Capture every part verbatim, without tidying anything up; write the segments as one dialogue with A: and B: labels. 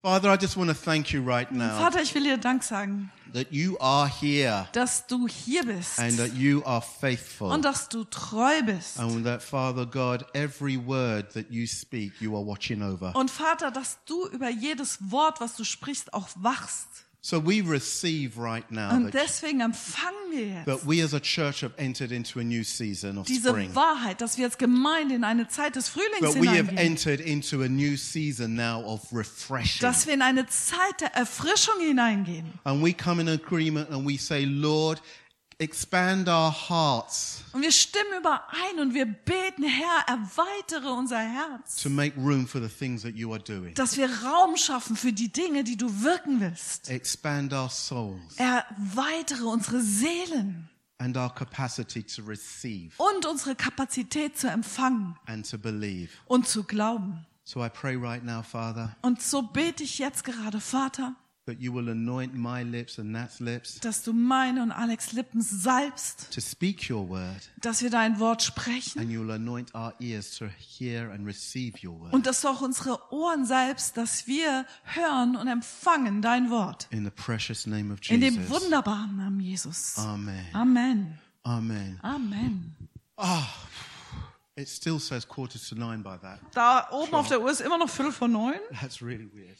A: Father, I just want to thank you right now
B: Vater, ich will dir Dank sagen,
A: that you are here
B: dass du hier bist
A: and that you are faithful.
B: und dass du treu bist.
A: And that, Father God, every word that you speak, you are watching over.
B: Und Vater, dass du über jedes Wort, was du sprichst, auch wachst.
A: So we receive right now
B: Und
A: that,
B: deswegen empfangen wir
A: that
B: jetzt
A: we as a church have entered into a new season of
B: diese
A: spring.
B: Wahrheit, dass wir als Gemeinde in eine Zeit des Frühlings
A: That we have
B: hineingehen.
A: entered into a new season now of refreshing.
B: Dass wir in eine Zeit der Erfrischung hineingehen.
A: And we come in agreement and we say, Lord, expand our hearts
B: Und wir stimmen überein und wir beten, Herr, erweitere unser Herz.
A: to make room for the things that you are doing.
B: Dass wir Raum schaffen für die Dinge, die du wirken willst.
A: Expand our souls
B: Erweitere unsere Seelen
A: and our capacity to receive
B: und unsere Kapazität zu empfangen
A: and to believe.
B: und zu glauben.
A: So I pray right now, Father,
B: Und so bete ich jetzt gerade, Vater,
A: that you will anoint my lips and Nat's lips
B: dass du meine und Alex' Lippen salbst,
A: to speak your word,
B: dass wir dein Wort sprechen
A: and you will anoint our ears to hear and receive your word.
B: und dass du auch unsere Ohren salbst, dass wir hören und empfangen dein Wort.
A: In the precious name of
B: In dem
A: Jesus.
B: wunderbaren Namen Jesus.
A: Amen.
B: Amen.
A: Amen.
B: Amen.
A: Ah, it still says quarter to nine by that.
B: Da oben auf der Uhr ist immer noch Viertel vor neun.
A: That's really weird.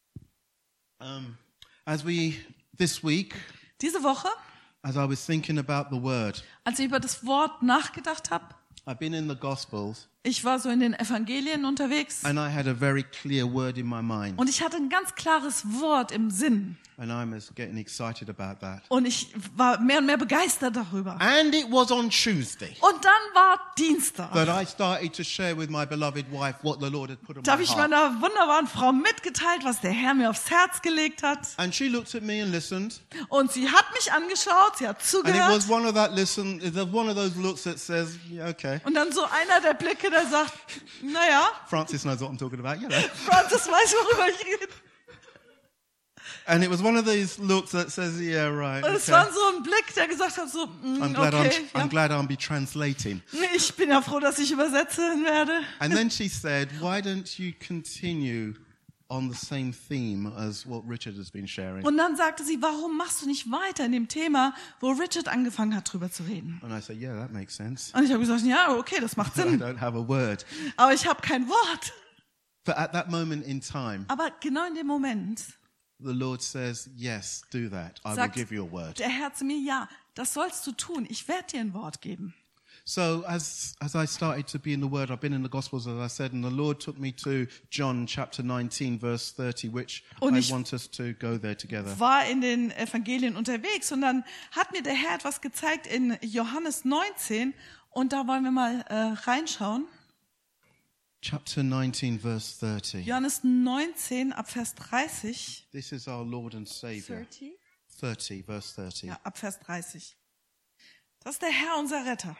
A: Um, as we, this week,
B: Diese Woche,
A: as I was thinking about the word,
B: als ich über das Wort nachgedacht habe,
A: I've been in the Gospels
B: ich war so in den Evangelien unterwegs
A: and I had a very clear word in my mind.
B: und ich hatte ein ganz klares Wort im Sinn.
A: And I'm as getting excited about that.
B: Und ich war mehr und mehr begeistert darüber.
A: And it was on Tuesday
B: Und dann war Dienstag.
A: that I started to share with my beloved wife what the Lord had put on
B: Da habe
A: my
B: ich
A: heart.
B: meiner wunderbaren Frau mitgeteilt, was der Herr mir aufs Herz gelegt hat.
A: And she looked at me and listened.
B: Und sie hat mich angeschaut, sie hat
A: And it
B: zugehört.
A: was one of that listen, it was one of those looks that says, yeah, okay.
B: Und dann so einer der Blicke, der sagt, naja,
A: Francis knows what I'm talking about, you know.
B: Francis weiß, worüber ich rede.
A: And it was one of these looks that says, yeah, right.
B: Und es
A: Okay.
B: war so ein Blick, der gesagt hat, so, mm,
A: I'm glad
B: okay,
A: I'm, I'm
B: ja.
A: glad I'll be translating.
B: Ich bin ja froh, dass ich übersetzen werde.
A: And then she said, why don't you continue on the same theme as what Richard has been sharing?
B: Und dann sagte sie, warum machst du nicht weiter in dem Thema, wo Richard angefangen hat, drüber zu reden?
A: And I said, yeah, that makes sense.
B: Und ich habe gesagt, ja, okay, das macht
A: I
B: Sinn.
A: don't have a word.
B: Aber ich habe kein Wort.
A: But at that moment in time,
B: Aber genau in dem Moment
A: the Lord says, yes, do that. I will
B: sagt
A: give you a word.
B: der Herr zu mir, ja, das sollst du tun. Ich werde dir ein Wort geben.
A: So as as I started to be in the Word, I've been in the Gospels, as I said, and the Lord took me to John chapter nineteen, verse thirty, which
B: Und
A: I
B: ich
A: want us to go there together.
B: war in den Evangelien unterwegs und dann hat mir der Herr etwas gezeigt in Johannes neunzehn und da wollen wir mal äh, reinschauen.
A: Chapter nineteen, verse thirty.
B: Johannes neunzehn ab Vers dreißig.
A: This is our Lord and Savior. thirty, verse thirty.
B: Ja, ab Vers dreißig. Das ist der Herr, unser Retter.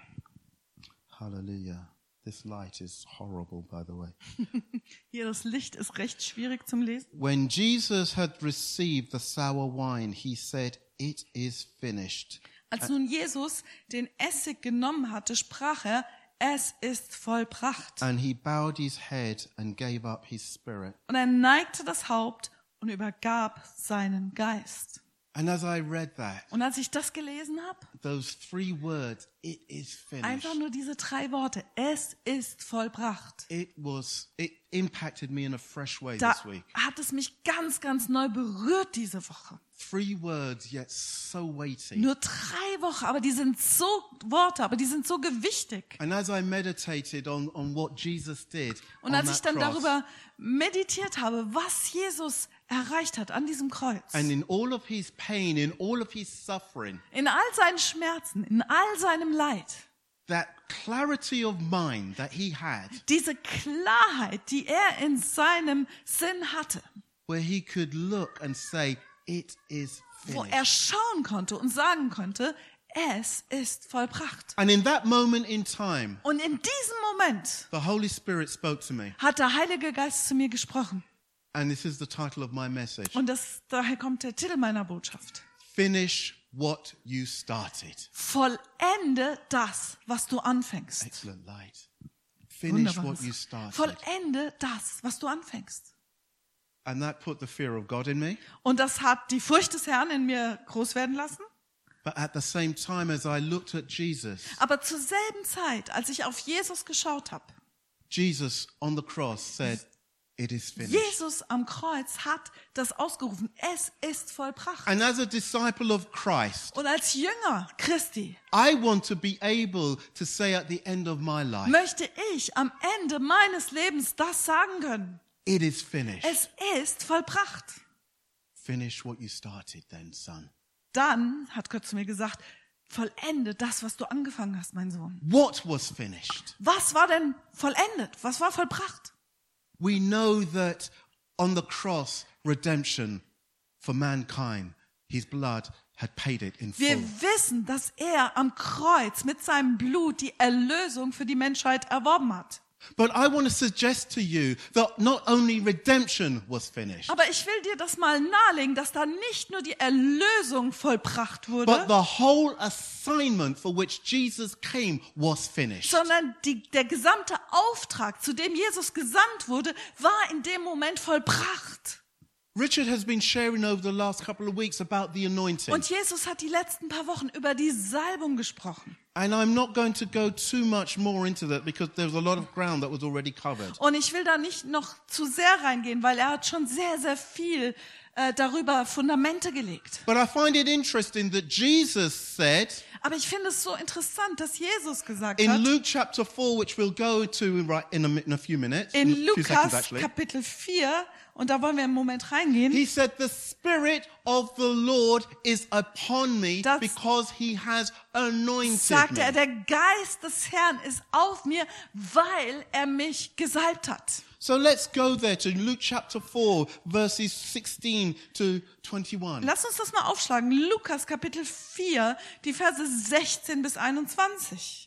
A: Hallelujah. This light is horrible, by the way.
B: Hier das Licht ist recht schwierig zum Lesen.
A: When Jesus had received the sour wine, he said, "It is finished."
B: Als nun Jesus den Essig genommen hatte, sprach er, es ist vollbracht.
A: And he bowed his head and gave up his spirit.
B: Und er neigte das Haupt und übergab seinen Geist.
A: And as I read that,
B: Und als ich das gelesen habe,
A: those three words, "It is finished."
B: einfach nur diese drei Worte, es ist vollbracht.
A: It was, it impacted me in a fresh way
B: Da
A: this week.
B: hat es mich ganz, ganz neu berührt diese Woche.
A: Three words, yet so weighty.
B: Nur drei Wochen, aber die sind so Worte, aber die sind so gewichtig.
A: And as I meditated on, on what Jesus did
B: Und
A: on
B: als ich
A: that
B: dann
A: cross,
B: darüber meditiert habe, was Jesus erreicht hat an diesem Kreuz,
A: and in all of his pain, in all of his suffering,
B: in all seinen Schmerzen, in all seinem Leid,
A: that clarity of mind that he had,
B: diese Klarheit, die er in seinem Sinn hatte,
A: where he could look and say, "It is
B: wo er
A: finished."
B: schauen konnte und sagen konnte, es ist vollbracht.
A: And in that moment in time,
B: Und in diesem Moment
A: the Holy Spirit spoke to me.
B: hat der Heilige Geist zu mir gesprochen.
A: And this is the title of my message.
B: Und das, daher kommt der Titel meiner Botschaft.
A: Finish what you started.
B: Vollende das, was du anfängst.
A: Excellent light. Finish
B: Wunderbares.
A: what you started.
B: Vollende das, was du anfängst.
A: And that put the fear of God in me.
B: Und das hat die Furcht des Herrn in mir groß werden lassen.
A: But at the same time, as I looked at Jesus,
B: Aber zur selben Zeit, als ich auf Jesus geschaut habe,
A: Jesus on the cross said, it is finished.
B: Jesus am Kreuz hat das ausgerufen, es ist vollbracht.
A: And as a disciple of Christ,
B: Und als Jünger Christi
A: I want to be able to say at the end of my life,
B: möchte ich am Ende meines Lebens das sagen können.
A: it is finished.
B: Es ist vollbracht.
A: Finish what you started then, son.
B: Dann hat Gott zu mir gesagt, vollende das, was du angefangen hast, mein Sohn.
A: What was finished?
B: Was war denn vollendet? Was war vollbracht?
A: We know that on the cross, redemption for mankind, his blood had paid it in
B: Wir
A: full.
B: wissen, dass er am Kreuz mit seinem Blut die Erlösung für die Menschheit erworben hat.
A: But I want to suggest to you that not only redemption was finished,
B: Aber ich will dir das mal nahelegen, dass da nicht nur die Erlösung vollbracht
A: but
B: wurde,
A: the whole assignment for which Jesus came was finished.
B: sondern die, der gesamte Auftrag, zu dem Jesus gesandt wurde, war in dem Moment vollbracht.
A: Richard has been sharing over the last couple of weeks about the anointing.
B: Und Jesus hat die letzten paar Wochen über die Salbung gesprochen.
A: And I'm not going to go too much more into that because there was a lot of ground that was already covered.
B: Und ich will da nicht noch zu sehr reingehen, weil er hat schon sehr, sehr viel äh, darüber Fundamente gelegt.
A: But I find it interesting that Jesus said
B: Aber ich finde es so interessant, dass Jesus gesagt
A: in
B: hat,
A: Luke chapter four, which we'll go to right in a, mi- in a few minutes,
B: in
A: a few seconds
B: Lukas
A: actually,
B: Kapitel vier, und da wollen wir einen Moment reingehen,
A: he said, the Spirit of the Lord is upon me
B: Das-
A: because he has anointed
B: sagte er,
A: me.
B: der Geist des Herrn ist auf mir, weil er mich gesalbt hat.
A: So let's go there to Luke chapter four, verses sixteen to twenty-one.
B: Lass uns das mal aufschlagen. Lukas Kapitel vier, die Verse sechzehn bis einundzwanzig.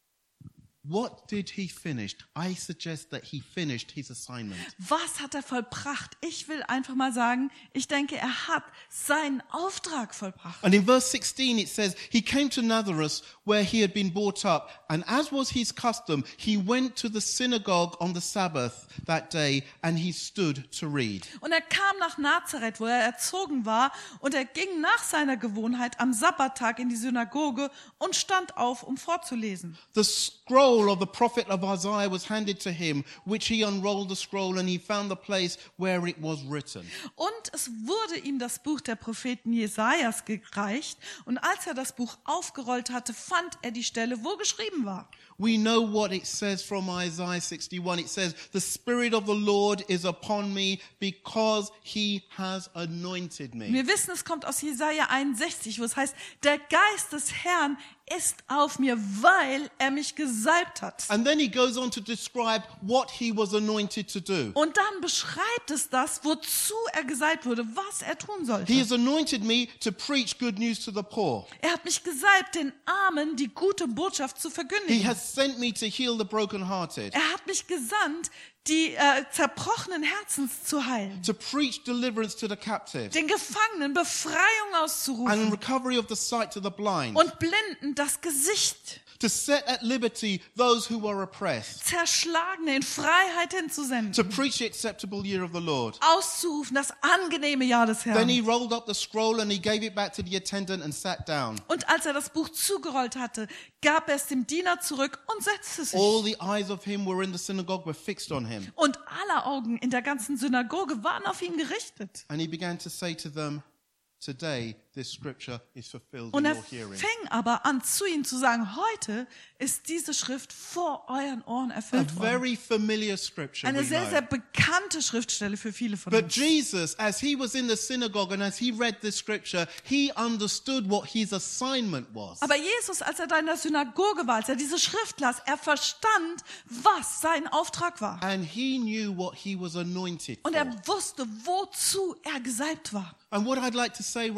A: What did he finish? I suggest that he finished his assignment.
B: Was hat er vollbracht? Ich will einfach mal sagen, ich denke, er hat seinen Auftrag vollbracht.
A: And in verse sixteen it says, he came to Nazareth where he had been brought up, and as was his custom, he went to the synagogue on the Sabbath that day, and he stood to read.
B: Und er kam nach Nazareth, wo er erzogen war, und er ging nach seiner Gewohnheit am Sabbattag in die Synagoge und stand auf, um vorzulesen.
A: The scroll of the prophet of Isaiah was handed to him, which he unrolled the scroll, and he found the place where it was written.
B: Und es wurde ihm das Buch der Propheten Jesajas gereicht, und als er das Buch aufgerollt hatte, fand er die Stelle, wo geschrieben war.
A: We know what it says from Isaiah sixty-one. It says, the Spirit of the Lord is upon me because he has anointed me.
B: Wir wissen, es kommt aus Jesaja einundsechzig, wo es heißt, der Geist des Herrn ist auf mir, weil er mich gesalbt hat.
A: And then he goes on to describe what he was anointed to do.
B: Und dann beschreibt es das, wozu er gesalbt wurde, was er tun sollte.
A: He has anointed me to preach good news to the poor.
B: Er hat mich gesalbt, den Armen die gute Botschaft zu
A: He
B: verkündigen.
A: has sent me to heal the brokenhearted,
B: Er hat mich gesandt, die äh, zerbrochenen Herzens zu heilen,
A: to preach deliverance to the captive,
B: den Gefangenen Befreiung
A: and
B: auszurufen
A: recovery of the sight to the blind,
B: und Blinden das Gesicht,
A: to set at liberty those who are oppressed,
B: Zerschlagene in Freiheit hinzusenden,
A: to preach the acceptable year of the Lord.
B: auszurufen das angenehme Jahr des
A: Then he
B: Herrn.
A: rolled up the scroll and he gave it back to the attendant and sat down.
B: Und als er das Buch zugerollt hatte, gab er es dem Diener zurück und setzte sich.
A: All the eyes of him were in the synagogue were fixed on him.
B: Und alle Augen in der ganzen Synagoge waren auf ihn gerichtet.
A: And he began to say to them, today this scripture is fulfilled
B: Und
A: in
B: er
A: your hearing.
B: fing aber an, zu ihnen zu sagen, heute ist diese Schrift vor euren Ohren
A: A
B: erfüllt worden.
A: very familiar scripture,
B: Eine
A: we
B: sehr,
A: know.
B: sehr bekannte Schriftstelle für viele von
A: But
B: uns.
A: Jesus, as he was in the synagogue and as he read this scripture, he understood what his assignment was.
B: Aber Jesus, als er da in der Synagoge war, als er diese Schrift las, er verstand, was sein Auftrag war.
A: And he knew what he was anointed
B: Und
A: for.
B: er wusste, wozu er gesalbt war.
A: And what I'd like to say right now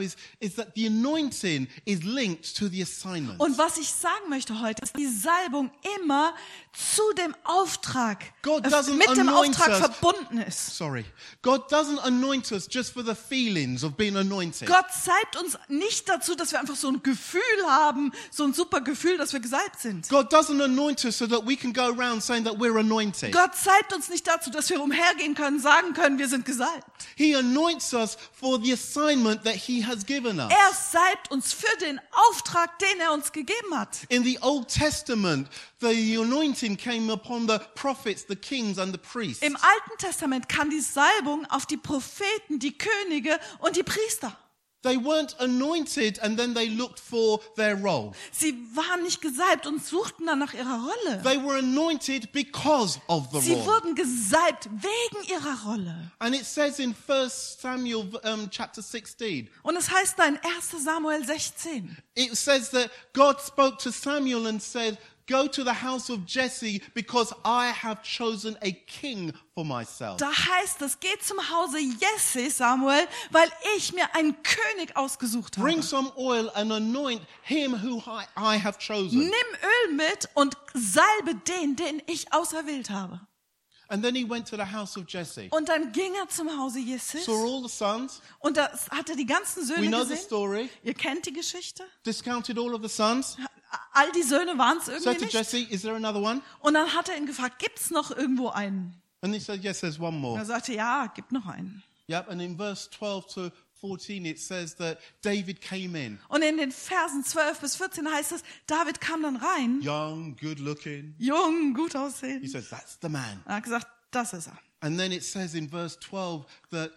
A: is, is that the anointing is linked to the assignment.
B: Und was ich sagen möchte heute, ist, dass die Salbung immer zu dem Auftrag,
A: God
B: äh,
A: doesn't
B: mit dem
A: anoint
B: Auftrag
A: us.
B: verbunden ist.
A: Sorry. God doesn't anoint us just for the feelings of being anointed.
B: Gott salbt uns nicht dazu, dass wir einfach so ein Gefühl haben, so ein super Gefühl, dass wir gesalbt sind.
A: God doesn't anoint us so that we can go around saying that we're anointed.
B: Gott salbt uns nicht dazu, dass wir umhergehen können, sagen können, wir sind gesalbt.
A: He anoints us for the assignment that he has given us.
B: Er salbt uns für den Auftrag, den er uns gegeben hat.
A: In the Old Testament, the anointing came upon the prophets, the kings and the priests.
B: Im Alten Testament kam die Salbung auf die Propheten, die Könige und die Priester.
A: They weren't anointed and then they looked for their role.
B: Sie waren nicht gesalbt und suchten dann nach ihrer Rolle.
A: They were anointed because of the
B: Sie
A: role.
B: wurden gesalbt wegen ihrer Rolle.
A: And it says in First Samuel um, chapter sixteen,
B: Und es heißt da in erster Samuel sechzehn.
A: it says that God spoke to Samuel and said, go to the house of Jesse because I have chosen a king for myself.
B: Da heißt es, geh zum Hause Jesse, Samuel, weil ich mir einen König ausgesucht habe.
A: Bring some oil and anoint him who I, I have chosen.
B: Nimm Öl mit und salbe den, den ich auserwählt habe.
A: And then he went to the house of Jesse.
B: Und dann ging er zum Hause Jesses
A: Saw all the sons.
B: und da hat er die ganzen
A: We
B: Söhne
A: know the
B: gesehen.
A: story.
B: Ihr kennt die Geschichte.
A: Discounted all of the sons.
B: All die Söhne waren es
A: Said
B: irgendwie
A: to
B: nicht.
A: Jesse, is there another one?
B: Und dann hat er ihn gefragt, gibt's noch irgendwo einen?
A: And he said, yes, there's one
B: Und
A: more.
B: er sagte, ja, gibt noch einen.
A: Yep. And in verse twelve to fourteen, it says that David came in.
B: Und in den Versen zwölf bis vierzehn heißt es, David kam dann rein,
A: Young, good looking.
B: jung, gut
A: He
B: aussehend.
A: says, that's the man.
B: Er hat gesagt, das ist er.
A: And then it says in verse twelve that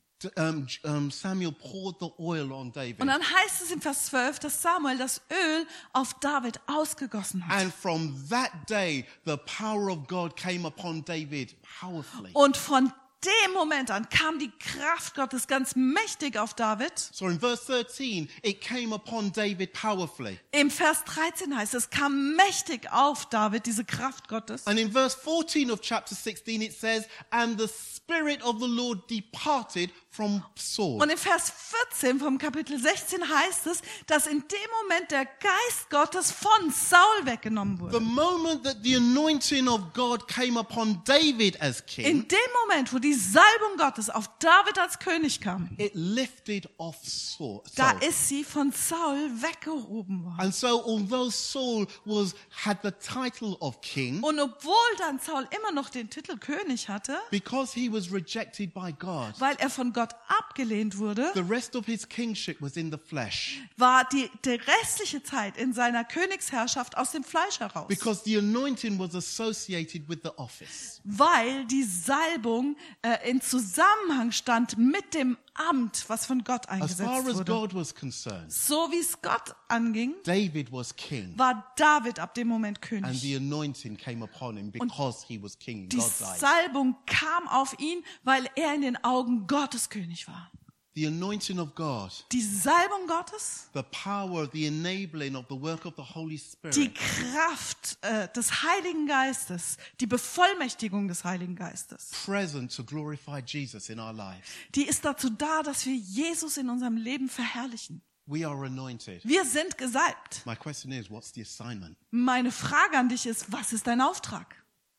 A: um, um, Samuel poured the oil on David.
B: Und dann heißt es in Vers zwölf, dass Samuel das Öl auf David ausgegossen hat.
A: And from that day, the power of God came upon David powerfully.
B: Und von dem Moment an kam die Kraft Gottes ganz mächtig auf David.
A: So in verse thirteen, it came upon David powerfully.
B: Im Vers dreizehn heißt es, kam mächtig auf David, diese Kraft Gottes.
A: And in verse fourteen of chapter sixteen, it says, and the Spirit of the Lord departed from Saul.
B: Und im Vers vierzehn vom Kapitel sechzehn heißt es, dass in dem Moment der Geist Gottes von Saul weggenommen
A: The
B: wurde.
A: moment that the anointing of God came upon David as king,
B: In dem Moment, wo die Salbung Gottes auf David als König kam,
A: it lifted off Saul.
B: da
A: Saul.
B: ist sie von Saul weggehoben worden.
A: And so although Saul was had the title of king,
B: Und obwohl dann Saul immer noch den Titel König hatte,
A: because he was rejected by God,
B: weil er von Gott abgelehnt wurde,
A: the rest of his kingship was in the flesh.
B: war die, die restliche Zeit in seiner Königsherrschaft aus dem Fleisch heraus.
A: Because the anointing was associated with the office.
B: Weil die Salbung äh, in Zusammenhang stand mit dem Amt, was von Gott
A: As
B: eingesetzt
A: far as
B: wurde.
A: God was concerned,
B: So wie es Gott anging,
A: David was king.
B: war David ab dem Moment
A: And the
B: König.
A: anointing came upon him because he was king in
B: Die
A: God's eyes.
B: Salbung kam auf ihn, weil er in den Augen Gottes König war.
A: The anointing of God,
B: Die Salbung Gottes,
A: the power, the enabling of the work of the Holy Spirit
B: die Kraft äh, des Heiligen Geistes, die Bevollmächtigung des Heiligen Geistes,
A: present to glorify Jesus in our lives.
B: die ist dazu da, dass wir Jesus in unserem Leben verherrlichen.
A: We are anointed.
B: Wir sind gesalbt.
A: My question is, what's the assignment?
B: Meine Frage an dich ist, was ist dein Auftrag?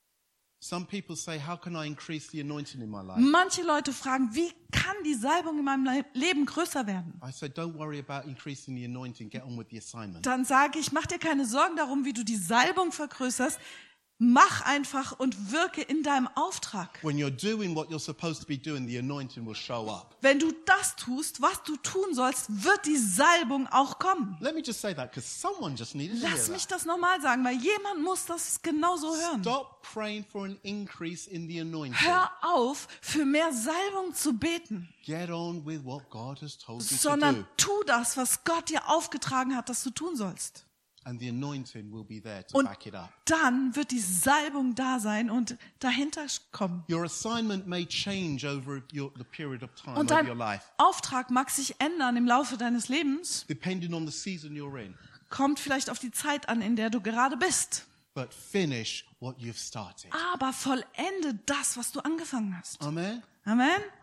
A: Some people say, how can I increase the anointing in my life?
B: Manche Leute fragen, wie kann die Salbung in meinem Le- Leben größer werden?
A: I say, don't worry about increasing the anointing. Get on with the assignment.
B: Dann sage ich, mach dir keine Sorgen darum, wie du die Salbung vergrößerst. Mach einfach und wirke in deinem Auftrag.
A: When you're doing what you're supposed to be doing, the anointing will show up.
B: Wenn du das tust, was du tun sollst, wird die Salbung auch kommen.
A: Let me just say that because someone just needed to hear
B: Lass mich
A: that.
B: das nochmal sagen, weil jemand muss das genauso hören.
A: Stop praying for an increase in the anointing.
B: Hör auf, für mehr Salbung zu beten,
A: Get on with what God has told you to do.
B: sondern tu das, was Gott dir aufgetragen hat, dass du tun sollst.
A: And the anointing will be there to
B: Und
A: back it up.
B: dann wird die Salbung da sein und dahinter kommen.
A: Your assignment may change over your, the period of time
B: Und
A: of your
B: dein
A: life,
B: Auftrag mag sich ändern im Laufe deines Lebens.
A: depending on the season you're in.
B: Kommt vielleicht auf die Zeit an, in der du gerade bist.
A: But finish what you've started.
B: Aber vollende das, was du angefangen hast.
A: Amen?
B: Amen.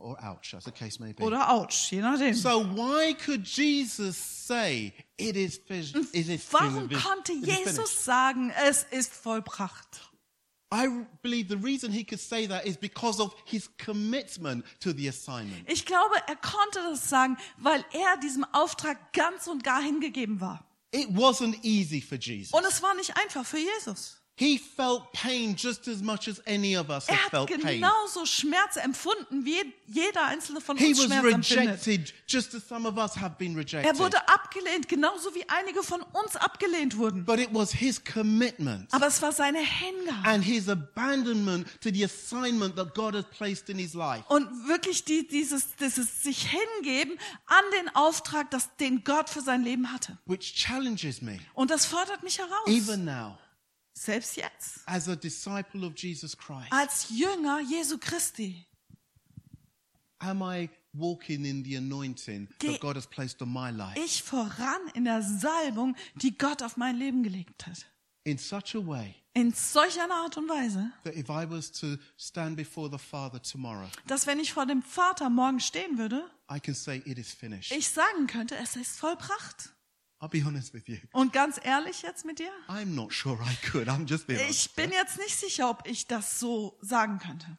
A: or ouch, as the case may be.
B: oder ouch, je nachdem.
A: So why could Jesus say, it is finished? It is
B: Warum
A: finished.
B: konnte
A: It is finished?
B: Jesus sagen, es ist vollbracht?
A: I believe the reason he could say that is because of his commitment to the assignment.
B: Ich glaube, er konnte das sagen, weil er diesem Auftrag ganz und gar hingegeben war.
A: It wasn't easy for Jesus.
B: Und es war nicht einfach für Jesus.
A: He felt pain just as much as any of us have
B: Er hat
A: felt pain.
B: genauso Schmerz empfunden, wie jeder einzelne von
A: He
B: uns
A: was
B: Schmerz empfindet.
A: rejected just as some of us have been
B: Er
A: rejected.
B: wurde abgelehnt, genauso wie einige von uns abgelehnt wurden.
A: But it was his commitment
B: Aber es war seine Hingabe.
A: and his abandonment to the assignment that God has placed in his life.
B: Und wirklich die, dieses, dieses sich hingeben an den Auftrag, das, den Gott für sein Leben hatte.
A: Which challenges me,
B: Und das fordert mich heraus.
A: even now,
B: Selbst jetzt.
A: as a disciple of Jesus Christ.
B: Als Jünger Jesu Christi.
A: Am I walking in the anointing
B: Geh-
A: that God has placed on my life
B: Ich voran in der Salbung, die Gott auf mein Leben gelegt hat.
A: in such a way
B: In solch einer Art und Weise,
A: that if I was to stand before the Father tomorrow,
B: dass wenn ich vor dem Vater morgen stehen würde,
A: I can say it is finished.
B: ich sagen könnte, es ist vollbracht.
A: I'll be honest with you.
B: Und ganz ehrlich jetzt mit dir,
A: I'm not sure I could. I'm just being honest.
B: ich bin jetzt nicht sicher, ob ich das so sagen könnte.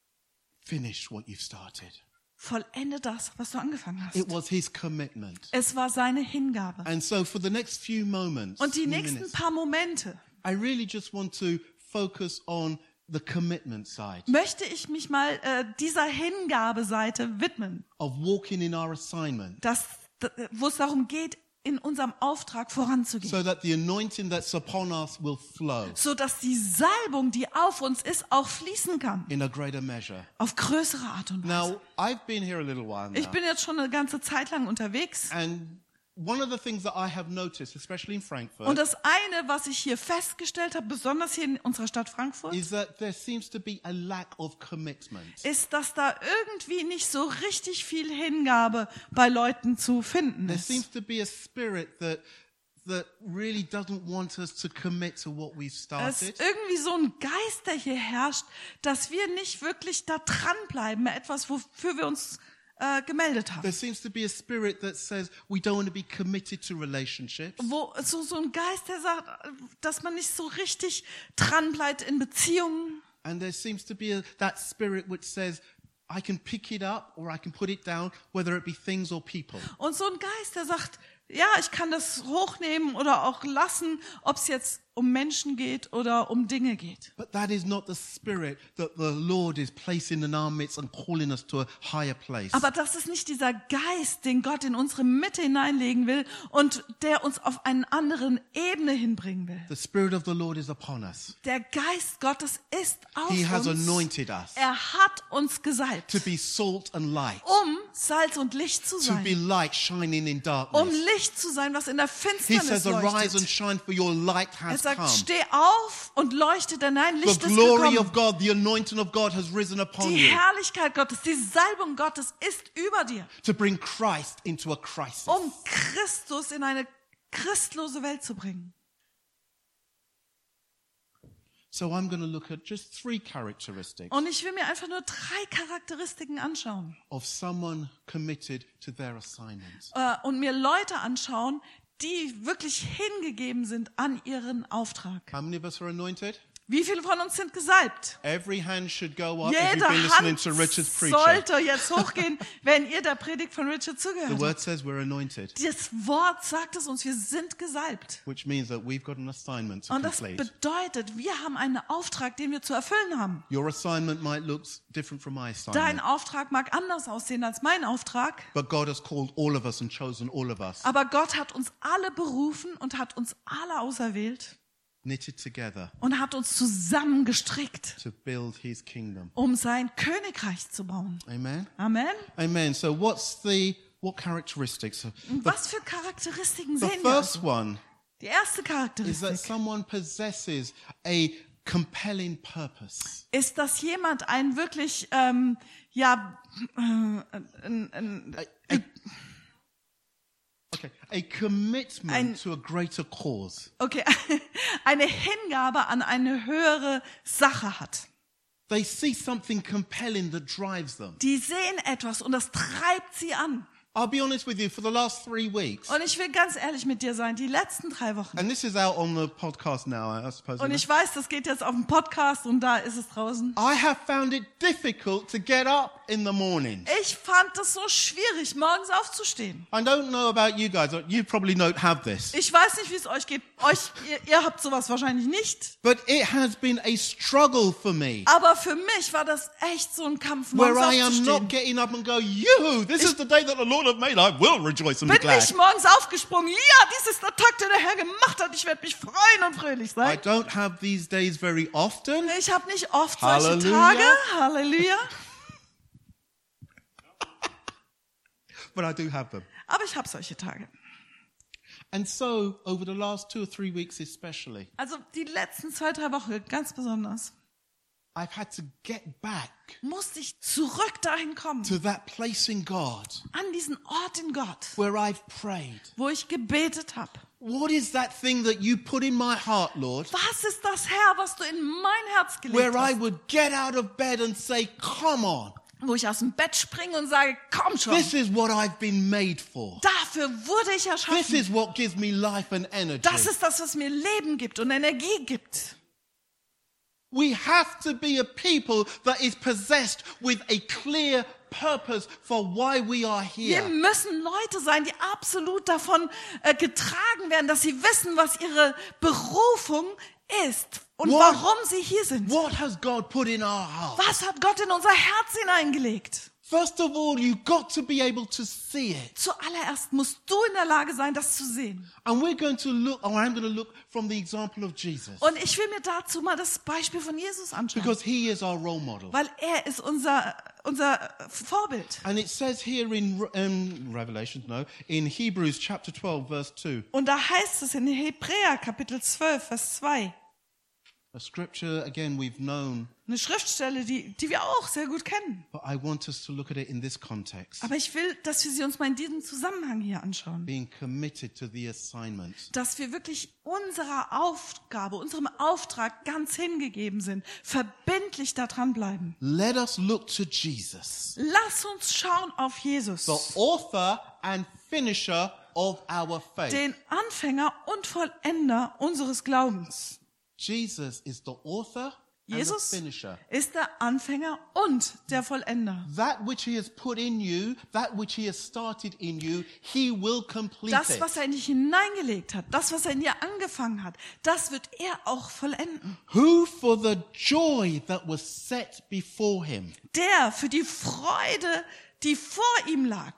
A: Finish what you've started.
B: Vollende das, was du angefangen hast.
A: It was his commitment.
B: Es war seine Hingabe.
A: And so for the next few moments,
B: Und die
A: few
B: nächsten
A: minutes,
B: paar Momente
A: I really just want to focus on the commitment side
B: möchte ich mich mal äh, dieser Hingabeseite widmen,
A: of walking in our assignment
B: dass, wo es darum geht, in unserem Auftrag voranzugehen.
A: so that the anointing that's upon us will flow
B: So dass die Salbung, die auf uns ist, auch fließen kann.
A: in a greater measure.
B: Auf größere Art und Weise.
A: Now, I've been here a little while
B: Ich
A: now.
B: bin jetzt schon eine ganze Zeit lang unterwegs.
A: And one of the things that I have noticed, especially in
B: Und
A: Frankfurt,
B: das eine, was ich hier festgestellt habe, besonders hier in unserer Stadt Frankfurt,
A: is that there seems to be a lack of commitment.
B: ist, dass da irgendwie nicht so richtig viel Hingabe bei Leuten zu finden
A: There
B: ist.
A: seems to be a spirit that that really doesn't want us to commit to what we've
B: Es
A: started.
B: ist irgendwie so ein Geist, der hier herrscht, dass wir nicht wirklich da dranbleiben, etwas, wofür wir uns äh, gemeldet haben.
A: There seems to be a spirit that says we don't want to be committed to relationships.
B: Wo, so, so ein Geist, der sagt, dass man nicht so richtig dranbleibt in Beziehungen.
A: And there seems to be a, that spirit which says I can pick it up or I can put it down, whether it be things or people.
B: Und so ein Geist, der sagt, ja, ich kann das hochnehmen oder auch lassen, ob es jetzt um Menschen geht oder um Dinge geht.
A: But that is not the spirit that the Lord is placing in our midst and calling us to a higher place.
B: Aber das ist nicht dieser Geist, den Gott in unsere Mitte hineinlegen will und der uns auf eine andere Ebene hinbringen will.
A: The spirit of the Lord is upon us.
B: Der Geist Gottes ist auf
A: He has
B: uns.
A: anointed us
B: Er hat uns gesalbt,
A: to be salt and light,
B: um Salz und Licht zu
A: to be
B: sein.
A: light shining in
B: Um
A: darkness.
B: Licht zu sein, was in der
A: He
B: Finsternis
A: says, arise and
B: leuchtet.
A: shine, for your light
B: Er
A: has
B: sagt,
A: come.
B: steh auf und leuchte, denn dein
A: The
B: Licht ist
A: glory
B: gekommen.
A: of God, the anointing of God has risen upon
B: Die
A: you
B: Herrlichkeit Gottes, die Salbung Gottes ist über dir,
A: to bring Christ into a crisis.
B: um Christus in eine christlose Welt zu bringen.
A: So I'm going to look at just three characteristics
B: Und ich will mir einfach nur drei Charakteristiken anschauen
A: of someone committed to their assignment.
B: äh, und mir Leute anschauen, die wirklich hingegeben sind an ihren Auftrag.
A: How many of us are anointed?
B: Wie viele von uns sind gesalbt?
A: Every hand should go up if
B: Jede
A: you've been listening
B: Hand
A: to Richard's preaching.
B: sollte jetzt hochgehen, wenn ihr der Predigt von Richard
A: The
B: zugehört
A: word
B: habt.
A: says we're anointed,
B: Das Wort sagt es uns, wir sind gesalbt.
A: which means that we've got an assignment to
B: Und das
A: complete.
B: bedeutet, wir haben einen Auftrag, den wir zu erfüllen haben.
A: Your assignment might look different from my
B: Dein
A: assignment,
B: Auftrag mag anders aussehen als mein Auftrag,
A: but God has called all of us and chosen all of us,
B: aber Gott hat uns alle berufen und hat uns alle auserwählt
A: knitted together
B: und hat uns zusammengestrickt,
A: to build his kingdom.
B: um sein Königreich zu bauen.
A: Amen?
B: Amen.
A: Amen. So what's the, what characteristics?
B: Und was für Charakteristiken
A: The
B: sehen wir?
A: first
B: Also?
A: one
B: Die erste
A: is that
B: Charakteristik
A: someone possesses a compelling purpose.
B: ist, dass jemand ein wirklich, ähm, ja, äh, ein, ein,
A: A, a, okay, a commitment
B: Ein-
A: to a greater cause.
B: okay, eine Hingabe an eine höhere Sache hat.
A: They see something compelling that drives them.
B: Die sehen etwas und das treibt sie an.
A: I'll be honest with you, for the last three weeks,
B: Und ich will ganz ehrlich mit dir sein, die letzten drei Wochen.
A: and this is out on the podcast now, I suppose.
B: Und ich weiß, das geht jetzt auf dem Podcast und da ist es draußen.
A: I have found it difficult to get up in the morning.
B: Ich fand es so schwierig, morgens aufzustehen.
A: I don't know about you guys. You probably don't have this.
B: Ich weiß nicht, wie es euch geht. Euch, ihr, ihr habt sowas wahrscheinlich nicht.
A: But it has been a struggle for me.
B: Aber für mich war das echt so ein Kampf, morgens
A: Where I am not
B: aufzustehen.
A: getting up and go, yoo, this is the day that the Lord has made. I will rejoice and be
B: Bin nicht
A: glad.
B: morgens aufgesprungen. Ja, dies ist der Tag, den der Herr gemacht hat. Ich werde mich freuen und fröhlich
A: I
B: sein.
A: don't have these days very often.
B: Ich habe nicht oft solche
A: Halleluja.
B: Tage. Halleluja.
A: But I do have them.
B: Aber ich habe solche Tage.
A: And so, over the last two or three weeks especially,
B: Also die letzten zwei, drei Wochen ganz besonders
A: I've had to get back
B: musste ich zurück dahin kommen,
A: to that place in God
B: an diesen Ort in Gott,
A: where I've prayed.
B: wo ich gebetet habe.
A: What is that thing that you put in my heart, Lord?
B: Was ist das, Herr, was du in mein Herz gelegt
A: Where I
B: hast?
A: would get out of bed and say, come on,
B: Wo ich aus dem Bett springe und sage, komm schon,
A: this is what I've been made for.
B: dafür wurde ich
A: This
B: erschaffen.
A: is what gives me life and energy.
B: Das ist das, was mir Leben gibt und Energie gibt.
A: We have to be a people that is possessed with a clear purpose for why we are
B: Wir
A: here.
B: müssen Leute sein, die absolut davon äh, getragen werden, dass sie wissen, was ihre Berufung ist und
A: What?
B: warum sie hier sind.
A: What has God put in our heart?
B: Was hat Gott in unser Herz hineingelegt?
A: First of all, you've got to be able to see it.
B: Zuallererst musst du in der Lage sein, das zu sehen.
A: And we're going to look, or I'm going to look from the example of Jesus.
B: Und ich will mir dazu mal das Beispiel von Jesus anschauen,
A: Because he is our role model.
B: weil er ist unser, unser Vorbild.
A: And it says here in um, Revelation, no, in Hebrews chapter twelve, verse two,
B: Und da heißt es in Hebräer Kapitel zwölf, Vers zwei,
A: a scripture, again, we've known,
B: eine Schriftstelle, die, die wir auch sehr gut kennen.
A: but I want us to look at it in this context.
B: Aber ich will, dass wir sie uns mal in diesem Zusammenhang hier anschauen.
A: Being committed to the assignment.
B: Dass wir wirklich unserer Aufgabe, unserem Auftrag ganz hingegeben sind, verbindlich da dranbleiben.
A: Let us look to Jesus,
B: Lass uns schauen auf Jesus,
A: the author and finisher of our faith.
B: den Anfänger und Vollender unseres Glaubens.
A: Jesus is the author and
B: Jesus
A: the finisher.
B: ist der Anfänger und der Vollender.
A: That which he has put in you, that which he has started in you, he will complete
B: Das,
A: it.
B: was er in dich hineingelegt hat, das, was er in dir angefangen hat, das wird er auch vollenden.
A: Who for the joy that was set before him
B: Der für die Freude, die vor ihm lag,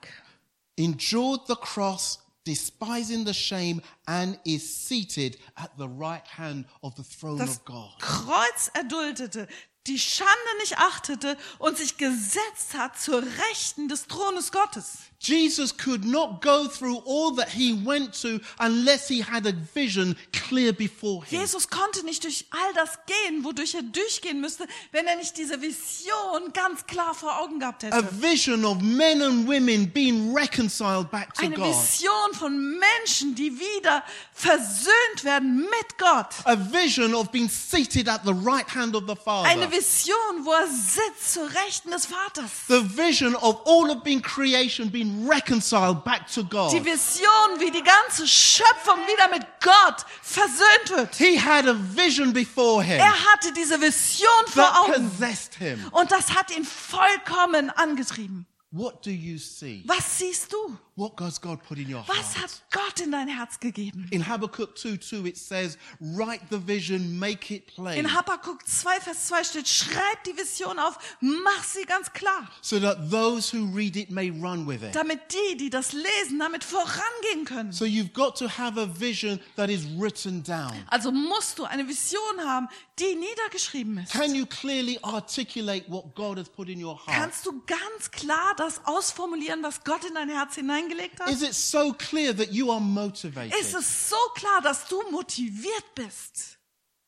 A: endured the cross, despising the shame, and is seated at the right hand of the throne
B: das
A: of God.
B: Kreuz erduldete, die Schande nicht achtete und sich gesetzt hat zur Rechten des Thrones Gottes.
A: Jesus could not go through all that he went to unless he had a vision clear before him.
B: Jesus konnte nicht durch all das gehen, wodurch er durchgehen müsste, wenn er nicht diese Vision ganz klar vor Augen gehabt
A: A
B: hätte.
A: vision of men and women being reconciled back to
B: Eine
A: God.
B: Vision von Menschen, die wieder versöhnt werden mit Gott.
A: A vision of being seated at the right hand of the Father.
B: Eine Vision, wo er sitzt zur Rechten des Vaters.
A: The vision of all of being creation being reconciled back to God.
B: Die Vision, wie die ganze Schöpfung wieder mit Gott versöhnt wird.
A: He had a vision before him
B: Er hatte diese Vision vor
A: that
B: Augen.
A: possessed him.
B: Und das hat ihn vollkommen angetrieben.
A: What do you see?
B: Was siehst du?
A: What has God put in your
B: Was
A: heart?
B: hat Gott in dein Herz gegeben?
A: In Habakkuk two two it says, write the vision, make it plain,
B: In Habakkuk zwei, Vers zwei steht, schreib die Vision auf, mach sie ganz klar,
A: so that those who read it may run with it.
B: damit die, die das lesen, damit vorangehen können.
A: So you've got to have a vision that is written down.
B: Also musst du eine Vision haben, die niedergeschrieben ist.
A: Can you clearly articulate what God has put in your heart?
B: Kannst du ganz klar das ausformulieren, was Gott in dein Herz hineingelegt hat?
A: Is it so clear that you are
B: Ist
A: motivated?
B: es so klar, dass du motiviert bist?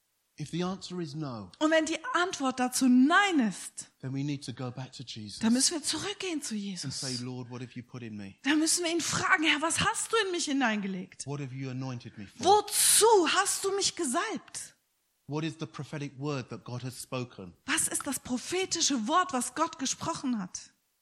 A: If the answer is no,
B: Und wenn die Antwort dazu Nein ist,
A: then we need to go back to Jesus
B: dann müssen wir zurückgehen zu
A: and
B: Jesus.
A: say, Lord, what have you put in me?
B: Dann müssen wir ihn fragen, Herr, was hast du in mich hineingelegt?
A: What have you anointed me for?
B: Wozu hast du mich gesalbt?
A: What is the prophetic word that God has spoken?
B: Was ist das prophetische Wort, was Gott gesprochen hat?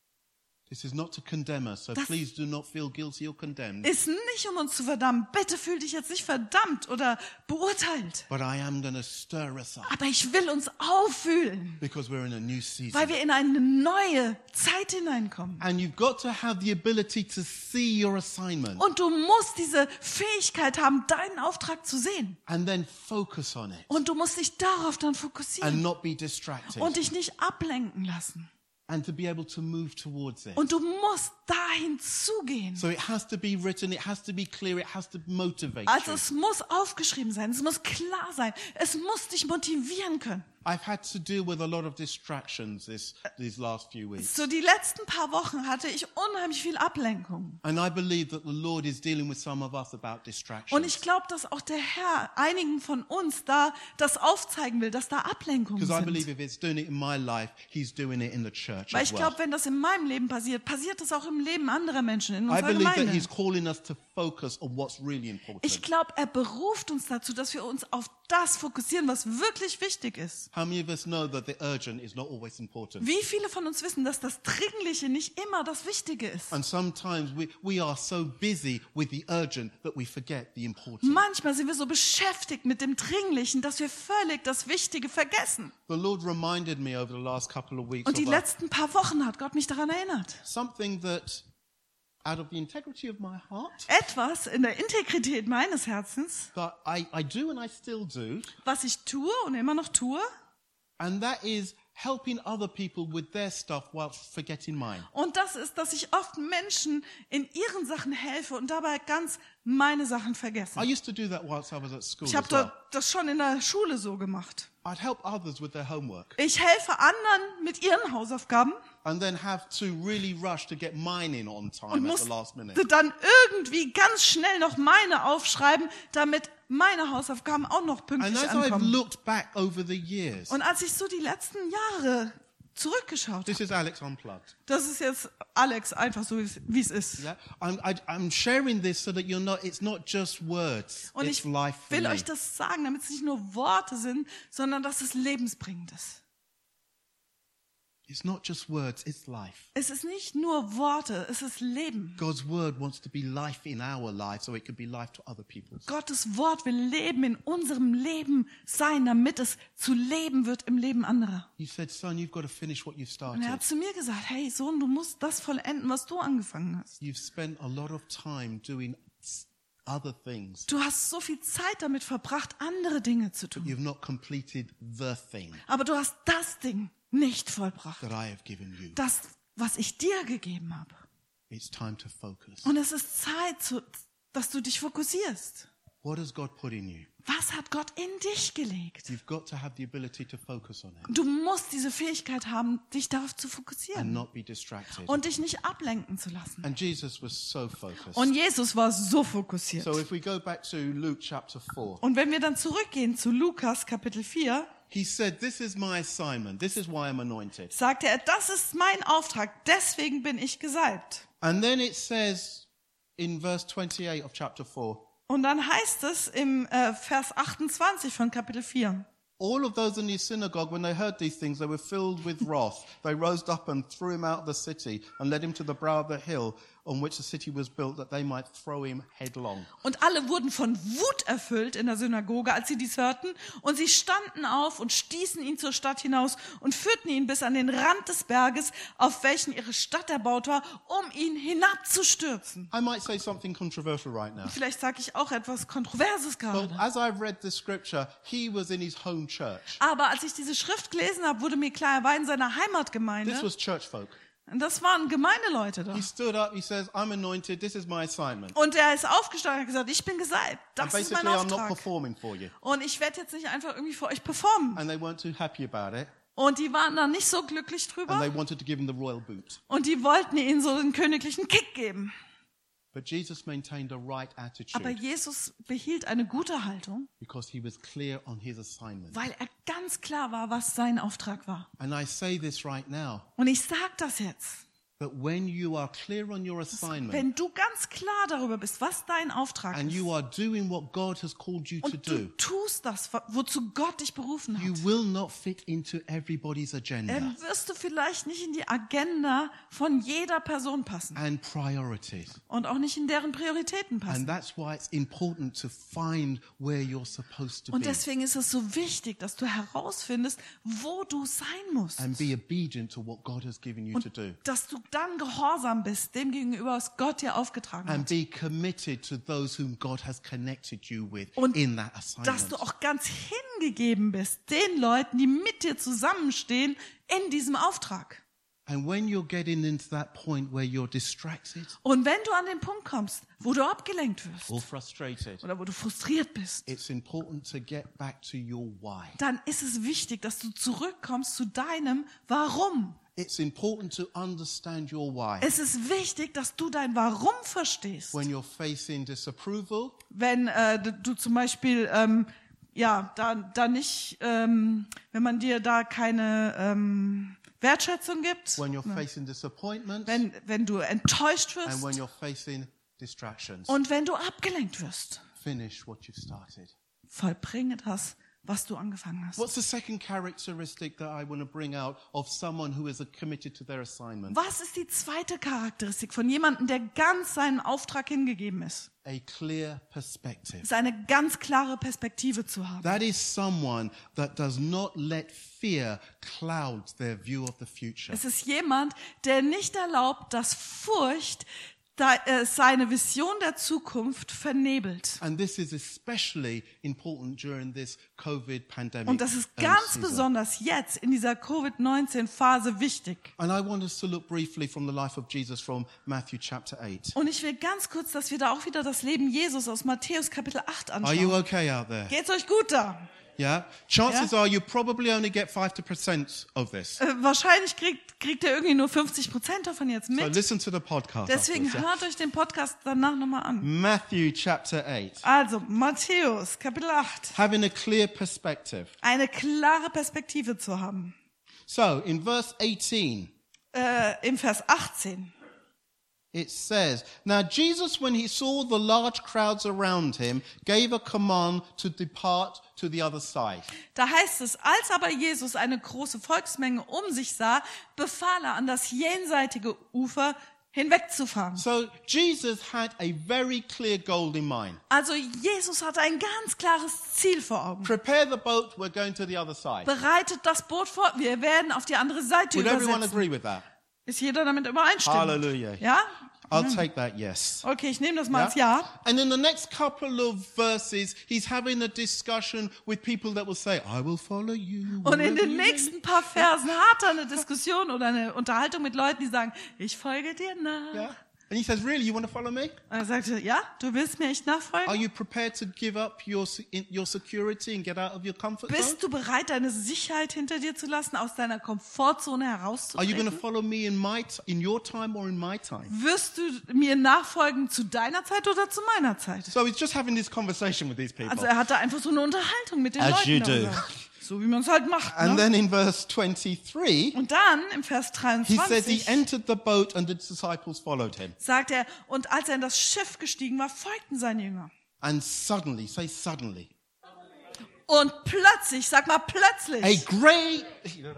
A: This is not to condemn us, so
B: Das-
A: please do not feel guilty or condemned.
B: Ist nicht, um uns zu verdammen. Bitte fühl dich jetzt nicht verdammt oder beurteilt.
A: But I am going to stir us up
B: Aber ich will uns auffühlen,
A: because we're in a new season.
B: weil wir in eine neue Zeit hineinkommen.
A: And you've got to have the ability to see your assignment
B: Und du musst diese Fähigkeit haben, deinen Auftrag zu sehen.
A: and then focus on it
B: Und du musst dich darauf dann
A: and
B: fokussieren
A: not be distracted
B: und dich nicht ablenken lassen.
A: and to be able to move towards it.
B: Und du musst dahin zugehen.
A: So it has to be written, it has to be clear, it has to motivate
B: Also
A: you.
B: es muss aufgeschrieben sein, es muss klar sein, es muss dich motivieren können.
A: I've had to deal with a lot of distractions this, these last few weeks.
B: So die letzten paar Wochen hatte ich unheimlich viel Ablenkung.
A: And I believe that the Lord is dealing with some of us about
B: Und ich
A: distractions.
B: glaube, dass auch der Herr einigen von uns da das aufzeigen will, dass da Ablenkungen
A: Because I believe
B: sind.
A: if it's doing it in my life, He's doing it in the church
B: Weil
A: as
B: ich
A: well.
B: glaube, wenn das in meinem Leben passiert, passiert es auch im Leben anderer Menschen in
A: I
B: unserer
A: believe that
B: Gemeinde.
A: He's calling us to focus on what's really important.
B: Ich glaube, er beruft uns dazu, dass wir uns auf das fokussieren, was wirklich wichtig ist.
A: How many of us know that the urgent is not always important?
B: Wie viele von uns wissen, dass das Dringliche nicht immer das Wichtige ist?
A: And sometimes we, we are so busy with the urgent that we forget the important.
B: Manchmal sind wir so beschäftigt mit dem Dringlichen, dass wir völlig das Wichtige vergessen.
A: The Lord reminded me over the last couple of weeks
B: Und die
A: of a-
B: letzten paar Wochen hat Gott mich daran erinnert.
A: something that, out of the integrity of my heart,
B: Etwas in der Integrität meines Herzens,
A: that I, I do and I still do,
B: was ich tue und immer noch tue.
A: and that is helping other people with their stuff while forgetting mine.
B: Und das ist, dass ich oft Menschen in ihren Sachen helfe und dabei ganz meine Sachen
A: I
B: vergesse.
A: used to do that whilst I was at school
B: Ich
A: as
B: habe
A: well.
B: das schon in der Schule so gemacht.
A: I'd help others with their homework
B: Ich helfe anderen mit ihren Hausaufgaben
A: and then have to really rush to get mine in on
B: und
A: time at
B: musste
A: the last minute.
B: dann irgendwie ganz schnell noch meine aufschreiben, damit meine Hausaufgaben auch noch
A: And
B: pünktlich
A: as I've
B: ankommen.
A: looked back over the years,
B: Und als ich so die letzten Jahre zurückgeschaut
A: this
B: habe,
A: is Alex Unplugged.
B: das ist jetzt Alex einfach so, wie es ist.
A: Yeah, I'm, I, I'm sharing this so that you're not. It's not just words.
B: Und
A: it's
B: ich
A: life for
B: will
A: me.
B: euch das sagen, damit es nicht nur Worte sind, sondern dass es lebensbringend ist.
A: It's not just words. It's life.
B: Es ist nicht nur Worte, es ist Leben.
A: God's word wants to be life in our life, so it can be life to other people's.
B: Gottes Wort will Leben in unserem Leben sein, damit es zu Leben wird im Leben anderer.
A: He said, "Son, you've got to finish what you've
B: Und er
A: started.
B: hat zu mir gesagt, hey Sohn, du musst das vollenden, was du angefangen hast.
A: You've spent a lot of time doing s- other things.
B: Du hast so viel Zeit damit verbracht, andere Dinge zu tun.
A: You've not completed the thing
B: Aber du hast das Ding nicht vollbracht.
A: that I have given you.
B: Das, was ich dir gegeben habe.
A: It's time to focus.
B: Und es ist Zeit, zu, dass du dich fokussierst.
A: What has God put in you?
B: Was hat Gott in dich gelegt?
A: You've got to have the ability to focus on it
B: Du musst diese Fähigkeit haben, dich darauf zu
A: and
B: fokussieren
A: not be distracted.
B: und dich nicht ablenken zu lassen.
A: And Jesus was so focused.
B: Und Jesus war so fokussiert.
A: So if we go back to Luke chapter four,
B: Und wenn wir dann zurückgehen zu Lukas Kapitel vier,
A: he said, "This is my assignment. This is why I'm anointed."
B: sagte er, das ist mein Auftrag, deswegen bin ich gesalbt.
A: And then it says in verse twenty-eight of chapter four,
B: Und dann heißt es im äh, Vers achtundzwanzig von Kapitel vier,
A: all of those in the synagogue, when they heard these things, they were filled with wrath. They rose up and threw him out of the city and led him to the brow of the hill on which the city was built, that they might throw him headlong.
B: und alle wurden von Wut erfüllt in der Synagoge, als sie dies hörten. Und sie standen auf und stießen ihn zur Stadt hinaus und führten ihn bis an den Rand des Berges, auf welchen ihre Stadt erbaut war, um ihn hinabzustürzen.
A: I might say something controversial right now.
B: Vielleicht sage ich auch etwas Kontroverses
A: But
B: gerade.
A: as I've read the scripture, he was in his home church.
B: Aber als ich diese Schrift gelesen habe, wurde mir klar, er war in seiner
A: This
B: Heimatgemeinde.
A: was church folk.
B: Und das waren Gemeindeleute da.
A: He stood up, he says, "I'm anointed, this is my assignment."
B: Und er ist aufgestanden und hat gesagt, ich bin gesalbt.
A: And
B: Das ist mein
A: basically, I'm not
B: Auftrag.
A: performing for you.
B: Und ich werde jetzt nicht einfach irgendwie für euch performen.
A: And they weren't too happy about it.
B: Und die waren da nicht so glücklich
A: And
B: drüber.
A: they wanted to give him the royal boot.
B: Und die wollten ihnen so den königlichen Kick geben.
A: But Jesus maintained a right
B: Aber
A: attitude
B: Jesus behielt eine gute Haltung,
A: because he was clear on his assignment.
B: weil er ganz klar war, was sein Auftrag war.
A: And I say this right now.
B: Und ich sage das jetzt.
A: that when you are clear on your assignment
B: Wenn du ganz klar darüber bist, was dein Auftrag
A: and
B: ist,
A: you are doing what God has called you to
B: und du
A: do,
B: tust das, wozu Gott dich berufen
A: you
B: hat,
A: will not fit into everybody's agenda
B: dann wirst du vielleicht nicht in die Agenda von jeder Person passen
A: and priorities.
B: und auch nicht in deren Prioritäten
A: And
B: passen.
A: that's why it's important to find where you're supposed to
B: Und
A: be
B: deswegen ist es so wichtig, dass du herausfindest, wo du sein musst.
A: and be obedient to what God has given you to do.
B: Dass du dann gehorsam bist, dem gegenüber, was Gott dir aufgetragen
A: And
B: hat.
A: be committed to those whom God has connected you with
B: Und
A: in that
B: dass
A: assignment.
B: du auch ganz hingegeben bist, den Leuten, die mit dir zusammenstehen, in diesem Auftrag.
A: And when you're getting into that point where you're distracted
B: Und wenn du an den Punkt kommst, wo du abgelenkt wirst
A: or frustrated,
B: oder wo du frustriert bist,
A: it's important to get back to your why.
B: dann ist es wichtig, dass du zurückkommst zu deinem Warum.
A: It's important to understand your why.
B: Es ist wichtig, dass du dein Warum verstehst.
A: When you're facing disapproval,
B: Wenn äh, d- du zum Beispiel, ähm, ja, da, da nicht, ähm, wenn man dir da keine ähm, Wertschätzung gibt,
A: when you're facing disappointment,
B: wenn, wenn du enttäuscht
A: and when
B: wirst
A: you're facing distractions.
B: und wenn du abgelenkt wirst,
A: Finish what you've started.
B: vollbringe das, was du angefangen hast.
A: What's the second characteristic that I want to bring out of someone who is committed to their assignment?
B: Was ist die zweite Charakteristik von jemandem, der ganz seinem Auftrag hingegeben ist?
A: A clear perspective.
B: Ist eine ganz klare Perspektive zu haben.
A: That is someone that does not let fear cloud their view of the future.
B: Es ist jemand, der nicht erlaubt, dass Furcht da, äh, seine Vision der Zukunft vernebelt.
A: And this is especially important during this COVID pandemic.
B: Und das ist
A: um,
B: ganz
A: season.
B: besonders jetzt in dieser Covid neunzehn Phase wichtig.
A: And I want us to look briefly from the life of Jesus from Matthew chapter eight.
B: Und ich will ganz kurz, dass wir da auch wieder das Leben Jesus aus Matthäus Kapitel acht
A: Are you
B: anschauen.
A: okay out there?
B: Geht's euch gut da?
A: Yeah? Chances
B: Yeah.
A: are you probably only get five percent of this.
B: Äh, wahrscheinlich kriegt, kriegt ihr irgendwie nur fünfzig Prozent davon jetzt
A: So
B: mit.
A: listen to the podcast.
B: Deswegen
A: afterwards, yeah?
B: hört euch den Podcast danach nochmal an.
A: Matthew chapter eight.
B: Also, Matthäus Kapitel acht.
A: Having a clear perspective.
B: Eine klare Perspektive zu haben.
A: So in verse eighteen,
B: Äh, Im Vers achtzehn.
A: it says, Now Jesus, when he saw the large crowds around him, gave a command to depart to the other side.
B: Da heißt es, als aber Jesus eine große Volksmenge um sich sah, befahl er, an das jenseitige Ufer hinwegzufahren.
A: So Jesus had a very clear goal in mind.
B: Also Jesus hatte ein ganz klares Ziel vor Augen.
A: Prepare the boat, we're going to the other side.
B: Bereitet das Boot vor, wir werden auf die andere Seite
A: Would everyone
B: übersetzen.
A: agree with that?
B: Ist jeder damit übereinstimmend?
A: Hallelujah.
B: Ja?
A: I'll take that yes.
B: Okay, ich nehme das mal als Ja.
A: And in the next couple of verses, he's having a discussion with people that will say, I will follow you.
B: Und in
A: wherever
B: den
A: you
B: nächsten paar Versen hat er eine Diskussion oder eine Unterhaltung mit Leuten, die sagen, ich folge dir nach.
A: may." Yeah? And he says, really, you want to follow me?
B: Und er sagte, ja, du willst mir echt
A: Are
B: nachfolgen?
A: you prepared to give up your, se- in- your security and get out of your comfort zone?
B: Bist du bereit, deine Sicherheit hinter dir zu lassen, aus deiner Komfortzone
A: Are you going to
B: herauszutreten?
A: follow me in my t- in your time or in my time?
B: Wirst du mir nachfolgen zu deiner Zeit oder zu meiner Zeit?
A: So he's just having this conversation with these people.
B: Also er hatte einfach so eine Unterhaltung mit den
A: As you
B: Leuten
A: do.
B: darüber. So wie man es halt macht.
A: And
B: Ne?
A: then in verse twenty-three,
B: Und dann im Vers
A: he says he
B: dreiundzwanzig
A: entered the boat and the disciples followed him.
B: sagt er, und als er in das Schiff gestiegen war, folgten seine Jünger.
A: And suddenly, say suddenly,
B: Und plötzlich, sag mal
A: a
B: plötzlich,
A: great,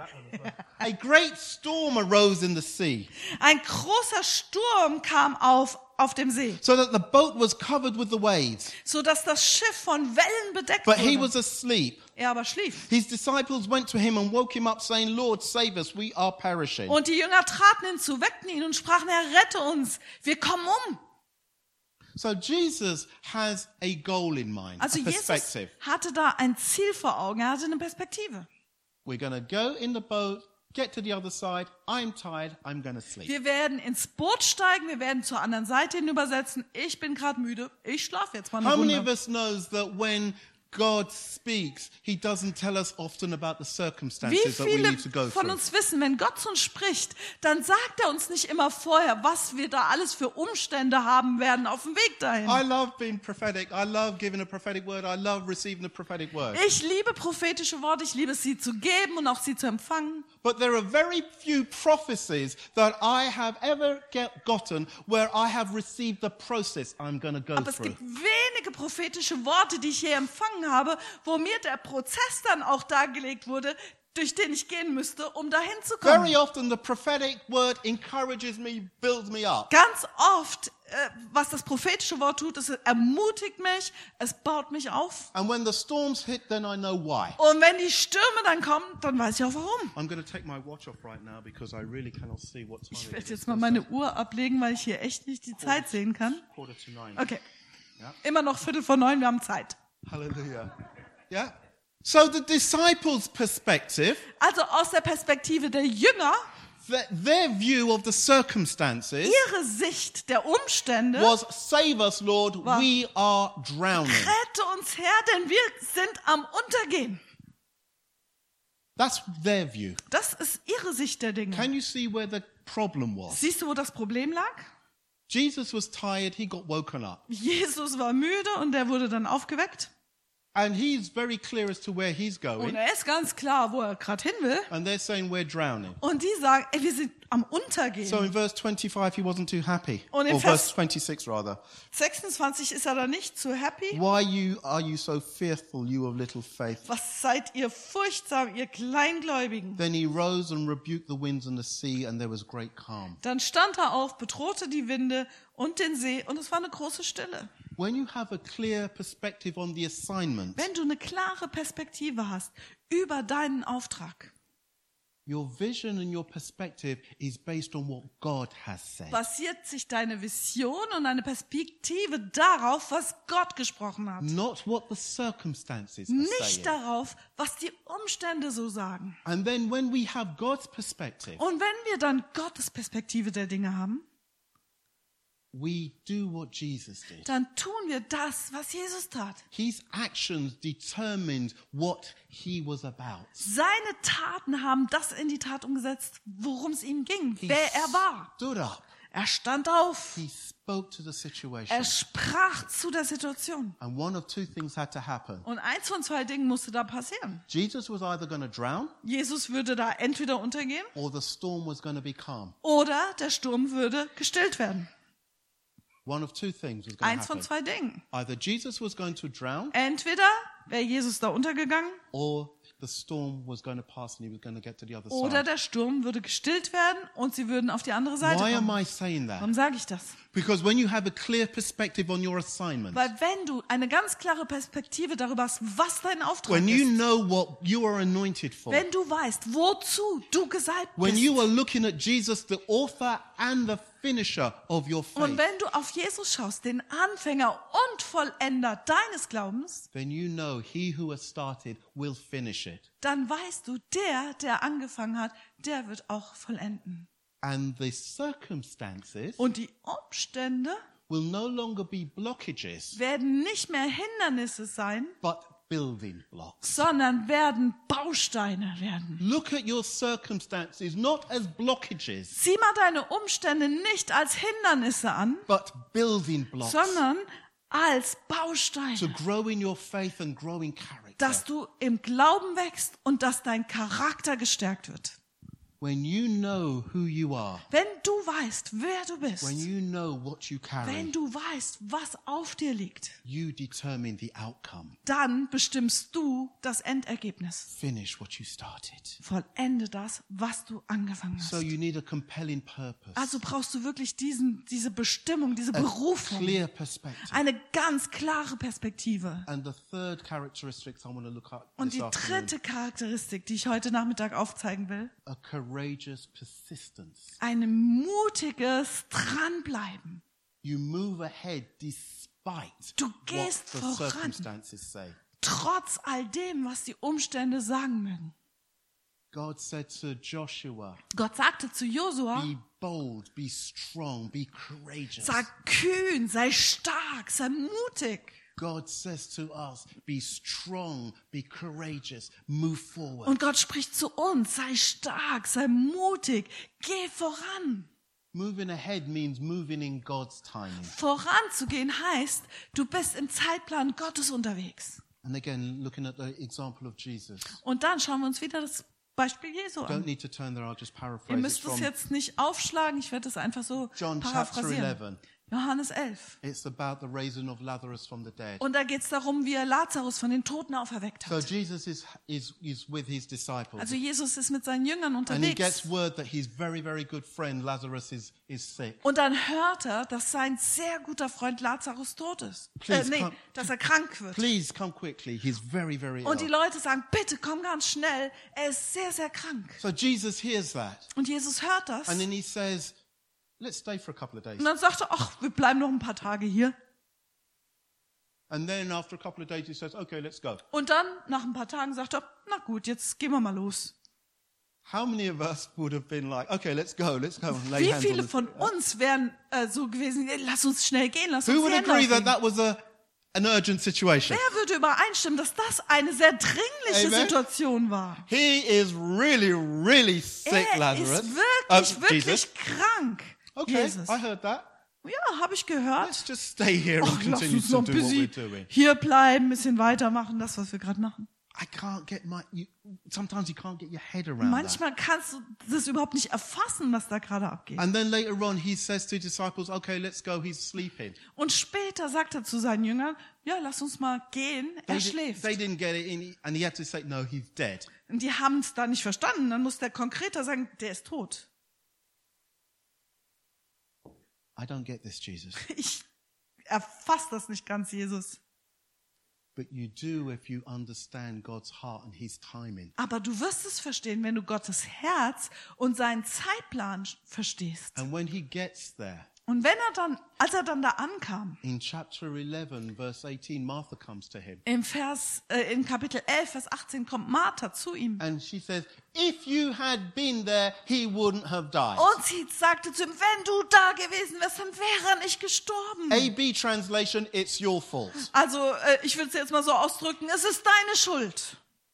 A: a great storm arose in the sea,
B: ein großer Sturm kam auf auf dem See,
A: so that the boat was covered with the waves.
B: so dass das Schiff von Wellen bedeckt
A: But he
B: wurde.
A: was asleep.
B: Er aber schlief.
A: His disciples went to him and woke him up, saying, Lord, save us, we are perishing.
B: Und die Jünger traten hinzu, weckten ihn und sprachen, Herr, rette uns, wir kommen um.
A: So Jesus has a goal in mind,
B: Also
A: a
B: Jesus
A: perspective.
B: hatte da ein Ziel vor Augen, er hatte eine Perspektive.
A: We're going to go in the boat, get to the other side. I'm tired, I'm going to sleep.
B: Wir werden ins Boot steigen, wir werden zur anderen Seite hinübersetzen. Ich bin gerade müde, ich schlafe jetzt mal eine
A: How many of
B: Runde.
A: us knows that when God speaks, he doesn't tell us often about the
B: Wie
A: circumstances that we
B: viele
A: need to go
B: von
A: through.
B: uns wissen, wenn Gott zu uns spricht, dann sagt er uns nicht immer vorher, was wir da alles für Umstände haben werden auf dem Weg dahin.
A: I love being prophetic. I love giving a prophetic word. I love receiving a prophetic word.
B: Ich liebe prophetische Worte, ich liebe es, sie zu geben und auch sie zu empfangen.
A: But there are very few prophecies that I have ever get gotten where I have received the process I'm going to go
B: Aber es
A: through.
B: gibt wenige prophetische Worte, die ich je empfangen habe, wo mir der Prozess dann auch dargelegt wurde, durch den ich gehen müsste, um dahin zu kommen.
A: Very often the prophetic word encourages me, builds me up.
B: Ganz oft, äh, was das prophetische Wort tut, es ermutigt mich, es baut mich auf.
A: And when the storms hit, then I know why.
B: Und wenn die Stürme dann kommen, dann weiß ich auch warum.
A: I'm going to take my watch off right now because I really cannot see what time
B: Ich
A: it
B: werde
A: is.
B: jetzt mal meine Uhr ablegen, weil ich hier echt nicht die Zeit sehen kann.
A: Quarter to nine.
B: Okay.
A: Ja.
B: Immer noch Viertel vor neun, wir haben Zeit.
A: Hallelujah. Yeah. So the disciples' perspective,
B: Also aus der Perspektive der Jünger,
A: th- their view of the circumstances
B: ihre Sicht der Umstände,
A: was, "Save us, Lord,
B: War-
A: we are drowning."
B: rette uns her, denn wir sind am Untergehen.
A: That's their view.
B: Das ist ihre Sicht der Dinge.
A: Can you see where the problem was?
B: Siehst du, wo das Problem lag?
A: Jesus was tired, he got woken up.
B: Jesus war müde und er wurde dann aufgeweckt.
A: And he's very clear as to where he's
B: Und
A: going.
B: er ist ganz klar, wo er gerade hin will.
A: And they're saying we're drowning.
B: Und die sagen, ey, wir sind am Untergehen.
A: So in verse twenty-five, he wasn't too happy.
B: Und in
A: Or
B: Vers-
A: verse twenty-six, rather.
B: sechsundzwanzig ist er da nicht so happy.
A: Why you are you so fearful, you of little faith?
B: Was seid ihr furchtsam, ihr Kleingläubigen?
A: Then he rose and rebuked the winds and the sea, and there was great calm.
B: Dann stand er auf, bedrohte die Winde und den See und es war eine große Stille.
A: When you have a clear perspective on the assignment,
B: Wenn du eine klare Perspektive hast über deinen Auftrag,
A: your vision and your perspective is based on what God has said.
B: basiert sich deine Vision und deine Perspektive darauf, was Gott gesprochen hat.
A: Not what the circumstances are
B: Nicht
A: saying.
B: darauf, was die Umstände so sagen.
A: And then when we have God's perspective,
B: Und wenn wir dann Gottes Perspektive der Dinge haben,
A: we do what Jesus did.
B: dann tun wir das, was Jesus tat.
A: His actions determined what he was about.
B: Seine Taten haben das in die Tat umgesetzt, worum es ihm ging,
A: He
B: wer er war.
A: stood up.
B: Er stand auf.
A: He spoke to the situation.
B: Er sprach zu der Situation.
A: And one of two things had to happen.
B: Und eins von zwei Dingen musste da passieren.
A: Jesus was either going to drown
B: Jesus würde da entweder untergehen
A: or the storm was going to be calm.
B: oder der Sturm würde gestillt werden.
A: One of two things was going to
B: Eins von
A: happen.
B: zwei Dingen.
A: Either Jesus was going to drown
B: Entweder wäre Jesus da untergegangen
A: or the storm was going to pass and he was going to get to the other
B: oder
A: side.
B: der Sturm würde gestillt werden und sie würden auf die andere Seite
A: Why am
B: kommen.
A: I saying that?
B: Warum sage ich das?
A: Because when you have a clear perspective on your assignment,
B: Weil wenn du eine ganz klare Perspektive darüber hast, was dein Auftrag
A: when you
B: ist,
A: know what you are anointed for,
B: wenn du weißt, wozu du gesalbt
A: when
B: bist,
A: you are looking at Jesus, the author and the finisher of your
B: und
A: faith,
B: wenn du auf Jesus schaust, den Anfänger und Vollender deines Glaubens,
A: then you know he who has started will finish it.
B: dann weißt du, der, der angefangen hat, der wird auch vollenden.
A: And the circumstances
B: Und die Umstände
A: will no longer be blockages,
B: werden nicht mehr Hindernisse sein,
A: but building blocks.
B: sondern werden Bausteine werden.
A: Look at your circumstances not as blockages,
B: Sieh mal deine Umstände nicht als Hindernisse an,
A: but building blocks
B: sondern als
A: to
B: Bausteine,
A: grow in your faith and grow in character.
B: dass du im Glauben wächst und dass dein Charakter gestärkt wird.
A: When you know who you are,
B: Wenn du weißt, wer du bist,
A: when you know what you carry,
B: wenn du weißt, was auf dir liegt,
A: you determine the outcome.
B: dann bestimmst du das Endergebnis.
A: Finish what you started.
B: Vollende das, was du angefangen
A: So
B: hast.
A: you need a compelling purpose,
B: Also brauchst du wirklich diesen, diese Bestimmung, diese
A: a
B: Berufung,
A: clear perspective.
B: eine ganz klare Perspektive.
A: And the third characteristic I want to look at
B: Und
A: this
B: die
A: afternoon,
B: dritte Charakteristik, die ich heute Nachmittag aufzeigen will,
A: a courageous persistence.
B: ein mutiges Dranbleiben.
A: You move ahead despite
B: Du
A: what
B: gehst
A: the
B: voran.
A: circumstances say.
B: Trotz all dem, was die Umstände sagen mögen.
A: God said to Joshua,
B: Gott sagte zu Josua,
A: be bold, be strong, be courageous.
B: sei kühn, sei stark, sei mutig.
A: God says to us, be strong, be courageous, move forward.
B: Und Gott spricht zu uns, sei stark, sei mutig, geh voran.
A: Moving ahead means moving in God's timing.
B: Voranzugehen heißt, du bist im Zeitplan Gottes unterwegs.
A: And again, looking at the example of Jesus.
B: Und dann schauen wir uns wieder das Beispiel Jesu
A: Don't
B: an.
A: need to turn there, I'll just
B: Ihr
A: paraphrase it
B: müsst es
A: from
B: jetzt nicht aufschlagen, ich werde es einfach so
A: John chapter
B: paraphrasieren.
A: eleven.
B: Johannes elf.
A: It's about the raising of Lazarus from the dead.
B: Und da geht es darum, wie er Lazarus von den Toten auferweckt
A: So
B: hat.
A: Jesus is, is, is with his disciples.
B: Also Jesus ist mit seinen Jüngern
A: And he
B: unterwegs.
A: gets word that his very, very good friend Lazarus is, is sick.
B: Und dann hört er, dass sein sehr guter Freund Lazarus tot ist. Äh,
A: Please
B: nee,
A: come-
B: dass er krank wird.
A: Please come quickly. He's very, very
B: Und die
A: ill.
B: Leute sagen, bitte komm ganz schnell, er ist sehr, sehr krank.
A: So Jesus hears that.
B: Und Jesus hört das.
A: And then he says, let's stay for a couple of days.
B: Und dann sagt er, ach, wir bleiben noch ein paar Tage hier.
A: And then after a couple of days he says, okay, let's go.
B: Und dann, nach ein paar Tagen, sagt er, na gut, jetzt gehen wir mal los.
A: How many of us would have been like, okay, let's go, let's go and lay
B: Wie
A: hands on
B: viele
A: the...
B: von uns wären äh, so gewesen, lass uns schnell gehen, lass uns
A: Who
B: die
A: would
B: Hände
A: agree that
B: auflegen.
A: that was a, an urgent situation?
B: Wer würde übereinstimmen, dass das eine sehr dringliche
A: Amen.
B: Situation war?
A: He is really, really sick,
B: Er
A: Lazarus.
B: ist wirklich,
A: Uh,
B: wirklich
A: Jesus.
B: krank.
A: Okay,
B: Jesus.
A: I heard that.
B: Ja, habe ich gehört.
A: Let's just stay here
B: Ach,
A: and
B: lass
A: continue
B: uns
A: to
B: noch
A: do
B: ein
A: what we're
B: bisschen
A: doing.
B: hier bleiben, ein bisschen weitermachen, das, was wir gerade machen.
A: I can't get my... You, sometimes you can't get your head around that.
B: Manchmal kannst du das überhaupt nicht erfassen, was da gerade abgeht.
A: And then later on he says to his disciples, okay, let's go, he's sleeping.
B: Und später sagt er zu seinen Jüngern, ja, lass uns mal gehen, er
A: They, di-
B: schläft.
A: they didn't get it in, and he had to say, no, he's dead.
B: Und die haben es da nicht verstanden. Dann muss der konkreter sagen, der ist tot.
A: I don't get this, Jesus.
B: Ich erfasse das nicht ganz, Jesus.
A: But you do if you understand God's heart and his timing.
B: Aber du wirst es verstehen, wenn du Gottes Herz und seinen Zeitplan verstehst.
A: And when he gets there,
B: Und wenn er dann, als er dann da ankam,
A: in chapter eleven, verse eighteen, Martha comes to him.
B: im Vers, äh, in Kapitel elf, Vers achtzehn kommt Martha zu ihm.
A: And she says, if you had been there, he wouldn't have died.
B: Und sie sagte zu ihm, wenn du da gewesen wärst, dann wäre er nicht gestorben.
A: A B translation, it's your fault.
B: Also, äh, ich würde es jetzt mal so ausdrücken, es ist deine Schuld.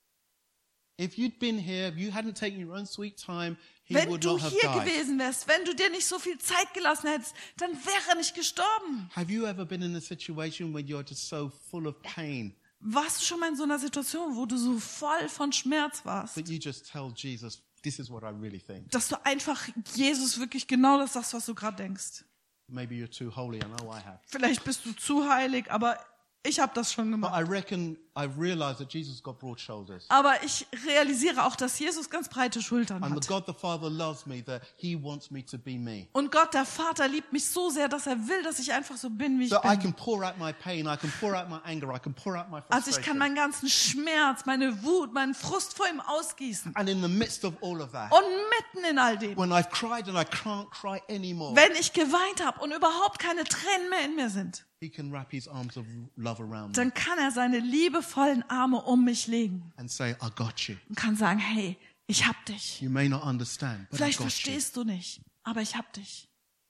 A: If you'd been here, if you hadn't taken your own sweet time, he
B: Wenn
A: would
B: du
A: not have
B: hier
A: died.
B: gewesen wärst, wenn du dir nicht so viel Zeit gelassen hättest, dann wäre er nicht gestorben.
A: Have you ever been in a situation when you're just so full of pain
B: Warst du schon mal in so einer Situation, wo du so voll von Schmerz warst,
A: that you just tell Jesus, this is what I really think?
B: dass du einfach Jesus wirklich genau das sagst, was du gerade denkst?
A: Maybe you're too holy, I know I have.
B: Vielleicht bist du zu heilig, aber ich habe das schon
A: But
B: gemacht.
A: I reckon I've realized that Jesus got broad shoulders.
B: Aber ich realisiere auch, dass Jesus ganz breite Schultern
A: And the
B: hat.
A: God the Father loves me, that he wants me to be me.
B: Und Gott, der Vater, liebt mich so sehr, dass er will, dass ich einfach so bin, wie ich
A: So I
B: bin.
A: can pour out my pain, I can pour out my anger, I can pour out my
B: Also ich kann
A: frustration.
B: meinen ganzen Schmerz, meine Wut, meinen Frust vor ihm ausgießen.
A: And in the midst of all of that,
B: Und mitten in all dem,
A: when I've cried and I can't cry anymore,
B: wenn ich geweint habe und überhaupt keine Tränen mehr in mir sind,
A: he can wrap his arms of love around me
B: dann kann er seine liebevollen Arme um mich legen
A: and say, I got you.
B: und kann sagen, hey, ich hab dich.
A: You may not understand, but I
B: Vielleicht
A: got you.
B: verstehst du nicht, aber ich hab dich.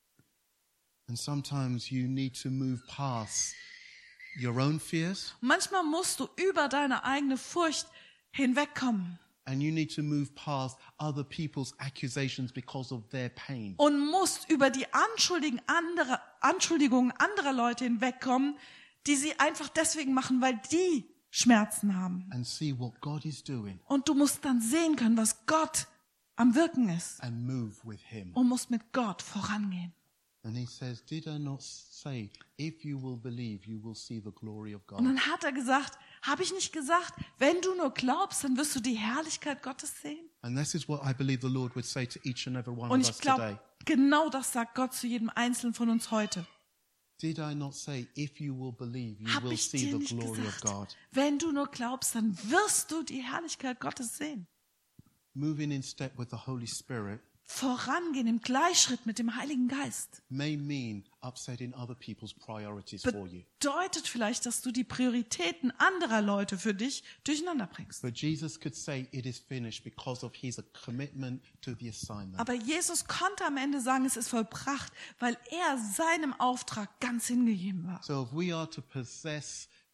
A: And sometimes you need to move past your own fears
B: Und manchmal musst du über deine eigene Furcht hinwegkommen
A: and you need to move past other people's accusations because of their pain.
B: und musst über die Anschuldigungen anderer, Anschuldigungen anderer Leute hinwegkommen, die sie einfach deswegen machen, weil die Schmerzen haben.
A: And see what God is doing
B: Und du musst dann sehen können, was Gott am Wirken ist
A: and move with him.
B: und musst mit Gott vorangehen.
A: And he says, did I not say, if you will believe, you will see the glory of God?
B: Und dann hat er gesagt, habe ich nicht gesagt, wenn du nur glaubst, dann wirst du die Herrlichkeit Gottes sehen?
A: And this is what I believe the Lord would say to each and every one
B: Und
A: of
B: ich
A: us today.
B: glaube, genau das sagt Gott zu jedem Einzelnen von uns heute.
A: Did I not say, if you will believe, you
B: Habe
A: will
B: ich
A: see
B: dir
A: the
B: nicht
A: glory of
B: gesagt,
A: God?
B: wenn du nur glaubst, dann wirst du die Herrlichkeit Gottes sehen.
A: Moving in step with the Holy Spirit
B: Vorangehen im Gleichschritt mit dem Heiligen Geist
A: may mean upsetting other people's priorities for you.
B: bedeutet vielleicht, dass du die Prioritäten anderer Leute für dich durcheinander bringst.
A: But Jesus could say it is finished because of his commitment to the assignment.
B: Aber Jesus konnte am Ende sagen, es ist vollbracht, weil er seinem Auftrag ganz hingegeben war.
A: So if we are to possess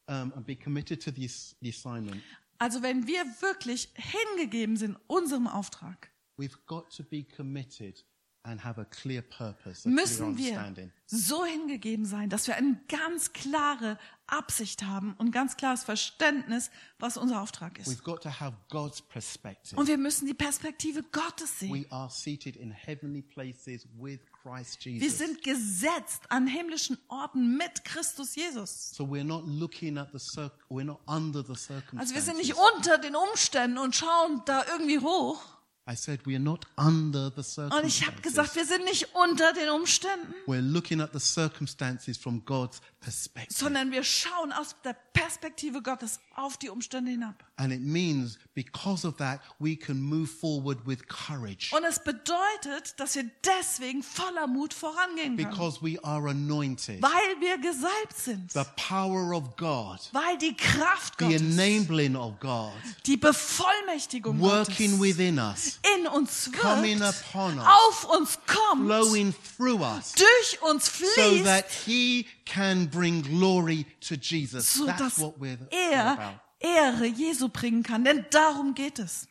A: um, and be committed to the, ass- the assignment,
B: Also wenn wir wirklich hingegeben sind unserem Auftrag,
A: we've got to be committed and have a clear purpose, a clear
B: müssen wir
A: understanding.
B: so hingegeben sein, dass wir eine ganz klare Absicht haben und ganz klares Verständnis, was unser Auftrag ist.
A: We've got to have God's perspective.
B: Und wir müssen die Perspektive Gottes sehen.
A: We are seated in heavenly places with Christ
B: Wir
A: Jesus.
B: sind gesetzt an himmlischen Orten mit Christus Jesus.
A: So we're not looking at the cir- we're not under the circumstances.
B: Also wir sind nicht unter den Umständen und schauen da irgendwie hoch.
A: I said we're not under the
B: Und ich habe
A: circumstances.
B: gesagt, wir sind nicht unter den Umständen,
A: We're looking at the circumstances from God's perspective.
B: sondern wir schauen aus der Perspektive Gottes auf die Umstände hinab.
A: And it means because of that we can move forward with courage.
B: Und es bedeutet, dass wir deswegen voller Mut vorangehen können,
A: Because we are anointed.
B: weil wir gesalbt sind,
A: The power of God,
B: weil die Kraft
A: the
B: Gottes,
A: enabling of God,
B: die Bevollmächtigung
A: working
B: Gottes
A: within us,
B: in uns
A: coming
B: wirkt,
A: upon us,
B: auf uns kommt,
A: flowing through us,
B: durch uns
A: so
B: fließt,
A: that He can bring glory to Jesus.
B: so
A: That's
B: dass
A: what we're all
B: er
A: about.
B: Ehre Jesu bringen kann. Denn darum geht es.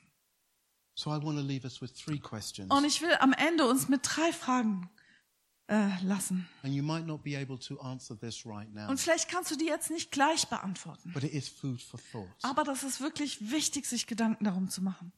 A: So I want to leave us with three questions.
B: Und ich will am Ende uns mit drei Fragen äh, lassen.
A: And you might not be able to answer this right now,
B: Und vielleicht kannst du die jetzt nicht gleich beantworten.
A: but it is food for thought.
B: Aber das ist wirklich wichtig, sich Gedanken darum zu machen.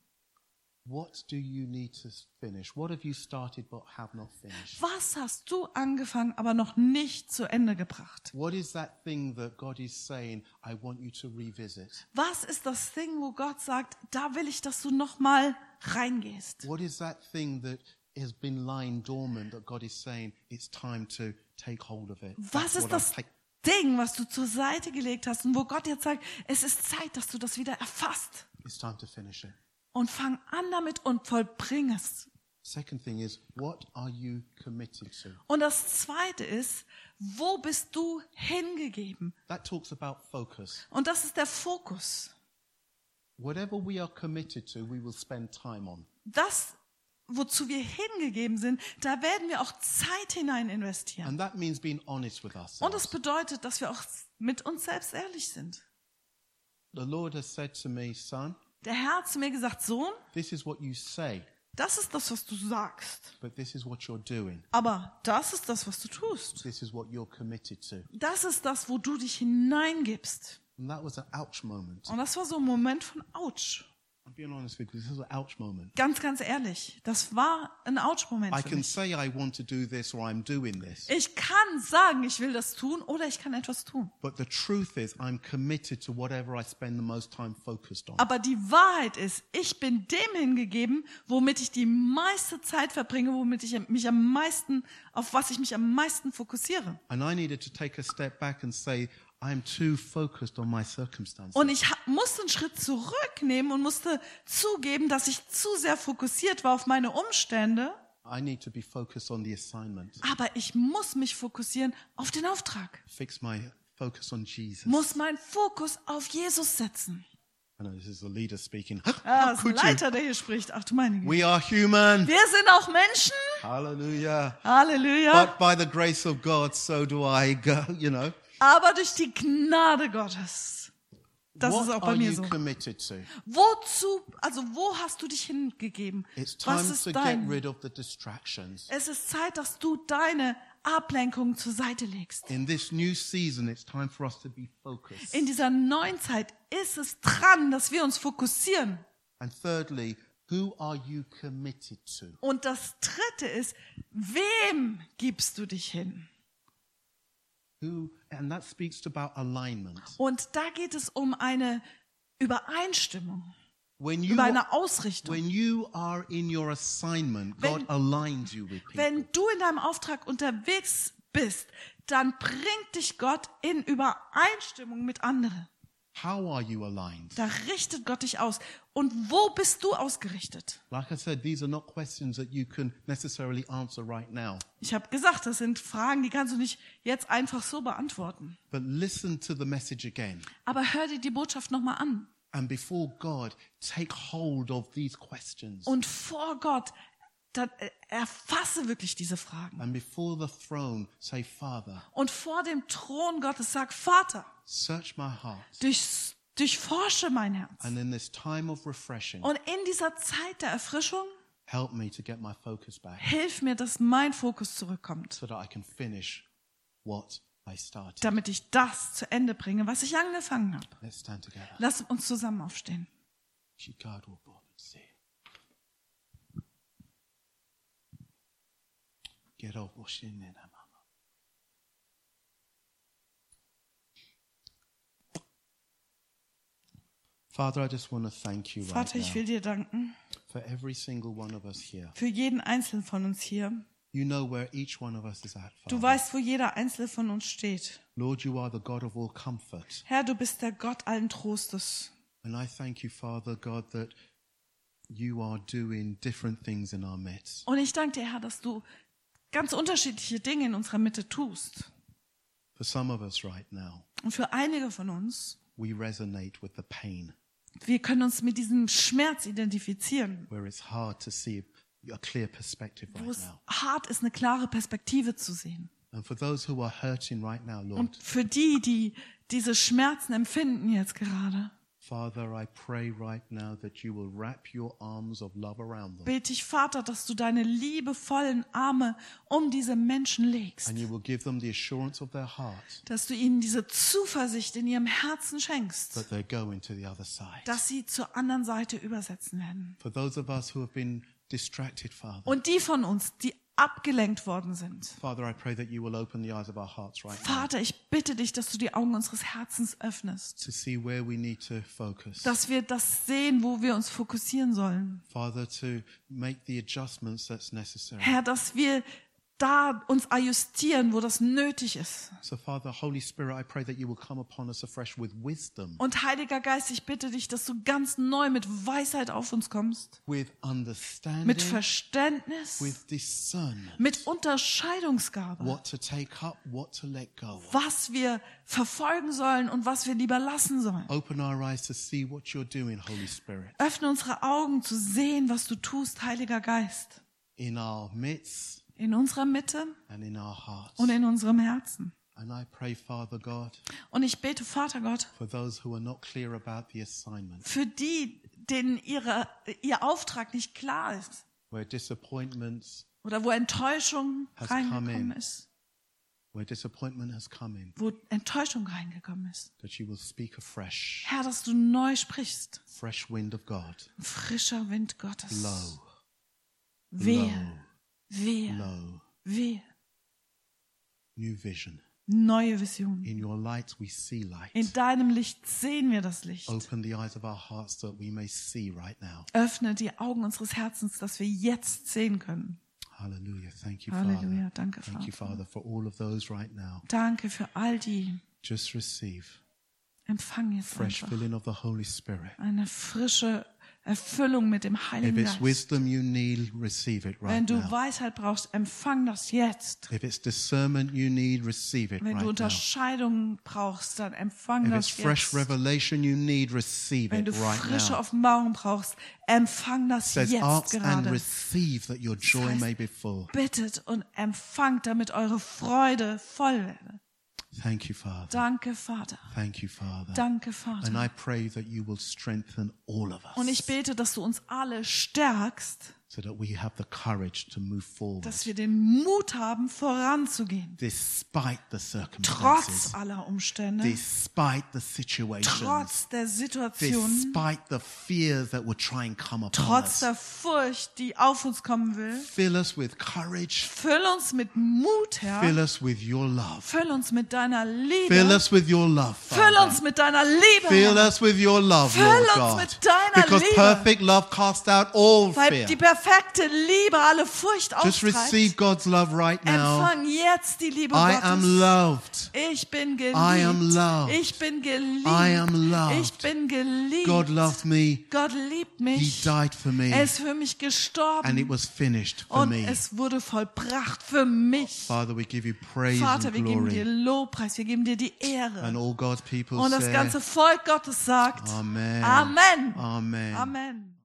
A: What do you need to finish? What have you started but have not finished?
B: Was hast du angefangen, aber noch nicht zu Ende gebracht?
A: What is that thing that God is saying, I want you to revisit?
B: Was ist das Ding, wo Gott sagt, da will ich, dass du noch mal reingehst?
A: What is that thing that has been lying dormant that God is saying, it's time to take hold of it?
B: Was
A: That's
B: ist
A: what
B: das
A: I'm take-
B: Ding, was du zur Seite gelegt hast und wo Gott jetzt sagt, es ist Zeit, dass du das wieder erfasst?
A: It's time to finish it.
B: Und fang an damit und vollbring es.
A: Second thing is, what are you committed to?
B: Und das Zweite ist, wo bist du hingegeben?
A: That talks about focus.
B: Und das ist der Fokus.
A: Whatever we are committed to, we will spend time on.
B: Das, wozu wir hingegeben sind, da werden wir auch Zeit hinein investieren.
A: And that means being honest with
B: Und das
A: ourselves.
B: bedeutet, dass wir auch mit uns selbst ehrlich sind.
A: The Lord has said to me, son,
B: Der Herr hat zu mir gesagt, Sohn,
A: this is what you say,
B: das ist das, was du sagst.
A: but this is what you're doing.
B: Aber das ist das, was du tust.
A: This is what you're committed to.
B: Das ist das, wo du dich hineingibst.
A: And that was an ouch moment.
B: Und das war so ein Moment von Autsch.
A: I'm being honest with you, this is an ouch moment.
B: Ganz, ganz ehrlich, das war ein Autsch-Moment
A: I
B: für
A: can
B: mich.
A: say I want to do this or I'm doing this.
B: Ich kann sagen, ich will das tun oder ich kann etwas tun.
A: But the truth is, I'm committed to whatever I spend the most time focused on.
B: Aber die Wahrheit ist, ich bin dem hingegeben, womit ich die meiste Zeit verbringe, womit ich mich am meisten, auf was ich mich am meisten fokussiere.
A: And I needed to take a step back and say, I'm too focused on my circumstances.
B: Und ich ha- musste einen Schritt zurücknehmen und musste zugeben, dass ich zu sehr fokussiert war auf meine Umstände.
A: I need to be focused on the assignment.
B: Aber ich muss mich fokussieren auf den Auftrag.
A: Fix my focus on Jesus.
B: Muss meinen Fokus auf Jesus setzen.
A: I know this is the leader speaking.
B: Ah,
A: How
B: das ist ein
A: could you?
B: Leiter, der hier spricht. Ach du meine Güte.
A: We are human.
B: Wir sind auch Menschen.
A: Hallelujah.
B: Halleluja.
A: But by the grace of God, so do I go, you know.
B: Aber durch die Gnade Gottes. Das
A: What
B: ist auch
A: are
B: bei mir
A: you
B: so.
A: committed to?
B: Wozu, also wo hast du dich hingegeben?
A: It's
B: Was
A: time
B: ist
A: to get
B: dein?
A: rid of the distractions.
B: Es ist Zeit, dass du deine Ablenkung zur Seite legst.
A: In this new season, it's time for us to be focused.
B: In dieser neuen Zeit ist es dran, dass wir uns fokussieren.
A: And thirdly, who are you committed to?
B: Und das Dritte ist, wem gibst du dich hin?
A: Who, and that speaks about alignment.
B: Und da geht es um eine Übereinstimmung,
A: When you,
B: über eine Ausrichtung.
A: when you are in your assignment,
B: Wenn-
A: God aligns you with people.
B: Wenn du in deinem Auftrag unterwegs bist, dann bringt dich Gott in Übereinstimmung mit anderen.
A: How are you aligned?
B: Da richtet Gott dich aus. Und wo bist du ausgerichtet?
A: Like I said, these are not questions that you can necessarily answer right now.
B: Ich habe gesagt, das sind Fragen, die kannst du nicht jetzt einfach so beantworten.
A: But listen to the message again.
B: Aber hör dir die Botschaft nochmal an.
A: And before God, take hold of these questions.
B: Und vor Gott, dann äh, erfasse wirklich diese Fragen.
A: And before the throne, say, Father,
B: Und vor dem Thron Gottes sag, Vater,
A: Search my heart.
B: Durch, durchforsche mein Herz.
A: And in this time of refreshing,
B: Und in dieser Zeit der Erfrischung,
A: help me to get my focus back
B: hilf mir, dass mein Fokus zurückkommt,
A: so that I can finish what I started.
B: damit ich das zu Ende bringe, was ich angefangen habe.
A: Let's stand together.
B: Lass uns zusammen aufstehen.
A: Father, I just want to thank you right
B: Vater, ich will
A: now
B: dir danken
A: for every single one of us here.
B: für jeden Einzelnen von uns hier.
A: You know where each one of us is at,
B: Du
A: Father.
B: weißt, wo jeder Einzelne von uns steht.
A: Lord, you are the God of all comfort.
B: Herr, du bist der Gott allen Trostes.
A: And I thank you, Father God, that you are doing different things in our midst.
B: Und ich danke dir, Herr, dass du ganz unterschiedliche Dinge in unserer Mitte tust.
A: For some of us right now,
B: Und für einige von uns,
A: we resonate with the pain,
B: wir können uns mit diesem Schmerz identifizieren,
A: where it's hard to see a clear perspective
B: wo
A: right
B: es
A: now.
B: hart ist, eine klare Perspektive zu sehen.
A: And for those who are hurting right now,
B: Und
A: Lord,
B: für die, die diese Schmerzen empfinden jetzt gerade,
A: Father, I pray right now that you will wrap your arms of love around them.
B: bete ich, Vater, dass du deine liebevollen Arme um diese Menschen legst.
A: And you will give them the assurance of their heart
B: Dass du ihnen diese Zuversicht in ihrem Herzen schenkst,
A: that they're going to the other side.
B: dass sie zur anderen Seite übersetzen werden.
A: For those of us who have been distracted, Father,
B: Und die von uns, die abgelenkt worden sind,
A: Father, I pray that you will open the eyes of our hearts right now
B: Vater, ich bitte dich, dass du die Augen unseres Herzens öffnest,
A: to see where we need to focus.
B: dass wir das sehen, wo wir uns fokussieren sollen.
A: Father, to make the adjustments that's necessary.
B: Herr, dass wir da uns ajustieren, wo das nötig ist.
A: So, Father, Holy Spirit, I pray that you will come upon us afresh with wisdom,
B: Und Heiliger Geist, ich bitte dich, dass du ganz neu mit Weisheit auf uns kommst,
A: with understanding,
B: mit Verständnis,
A: with discernment,
B: mit Unterscheidungsgabe,
A: what to take up, what to let go of.
B: was wir verfolgen sollen und was wir lieber lassen sollen.
A: Open our eyes to see what you're doing, Holy Spirit,
B: Öffne unsere Augen zu sehen, was du tust, Heiliger Geist,
A: in our midst
B: in unserer Mitte
A: and in our hearts.
B: und in unserem Herzen.
A: And I pray, Father God,
B: Und ich bete, Vater Gott,
A: for those who are not clear about the assignment,
B: für die, denen ihre, ihr Auftrag nicht klar ist
A: where disappointments,
B: oder wo Enttäuschung
A: Has come
B: reingekommen
A: in.
B: ist,
A: where disappointment has come in,
B: wo Enttäuschung reingekommen ist.
A: that you will speak afresh,
B: Herr, dass du neu sprichst.
A: fresh wind of God,
B: Frischer Wind Gottes.
A: blow,
B: Wehe, wehe,
A: blow,
B: wehe.
A: new vision.
B: Neue Vision.
A: In your light we see light.
B: In deinem Licht sehen wir das Licht.
A: Open the eyes of our hearts that we may see right now.
B: Öffne die Augen unseres Herzens, dass wir jetzt sehen können.
A: Hallelujah. Thank you,
B: Halleluja.
A: Father.
B: Danke,
A: Thank you,
B: Vater.
A: Father, for all of those right now.
B: Danke für all die.
A: Just receive
B: Empfang jetzt
A: fresh
B: einfach
A: filling of the Holy Spirit.
B: eine frische Erfüllung mit dem
A: If
B: Heiligen
A: it's
B: Geist.
A: wisdom you need, receive it
B: Wenn
A: right
B: du
A: now.
B: Weisheit brauchst, empfang das jetzt.
A: If it's discernment you need, receive it
B: Wenn du
A: right now.
B: Unterscheidung brauchst, dann empfang
A: If it's
B: das
A: fresh
B: jetzt.
A: revelation you need, receive
B: Wenn
A: it
B: du
A: right
B: frische
A: now.
B: Offenbarung brauchst, empfang das
A: It says,
B: jetzt
A: ask and
B: gerade.
A: receive that your joy
B: heißt,
A: may be full.
B: Bittet und empfangt, damit eure Freude voll werde.
A: Thank you, Father.
B: Danke, Vater.
A: Thank you, Father.
B: Danke,
A: And
B: Vater.
A: I pray that you will strengthen all of us
B: Und ich bete, dass du uns alle stärkst,
A: so that we have the courage to move forward
B: dass wir den Mut haben, voranzugehen.
A: despite the
B: Trotz
A: circumstances,
B: aller Umstände,
A: despite the situations,
B: trotz der Situation,
A: despite the fears that will try and come upon
B: trotz
A: us.
B: der Furcht, die auf uns kommen will.
A: Fill us with courage.
B: Füll uns mit Mut, Herr.
A: Fill us with your love.
B: Füll uns mit deiner
A: Fill
B: Liebe.
A: us with your love,
B: Füll
A: Father.
B: uns mit deiner Liebe,
A: Fill
B: Herr.
A: us with your love,
B: Füll
A: Lord
B: uns
A: God.
B: mit deiner
A: Because
B: Liebe.
A: perfect love casts out all
B: Weil
A: fear.
B: die perfekte Liebe alle Furcht
A: Just receive
B: austreibt.
A: God's love right now.
B: Empfang jetzt die Liebe
A: I
B: Gottes.
A: am loved.
B: Ich bin geliebt.
A: I am loved.
B: Ich bin geliebt.
A: I am loved.
B: Ich bin geliebt.
A: God loved me.
B: Gott liebt
A: He
B: mich.
A: died for me.
B: Er ist für mich gestorben.
A: And it was finished for
B: und
A: me.
B: es wurde vollbracht für mich.
A: Father, we give you praise
B: Vater,
A: and
B: wir geben dir
A: glory.
B: Lobpreis, wir geben dir die Ehre.
A: And all God's people
B: Und das
A: say,
B: ganze Volk Gottes sagt,
A: Amen.
B: Amen.
A: Amen.
B: Amen.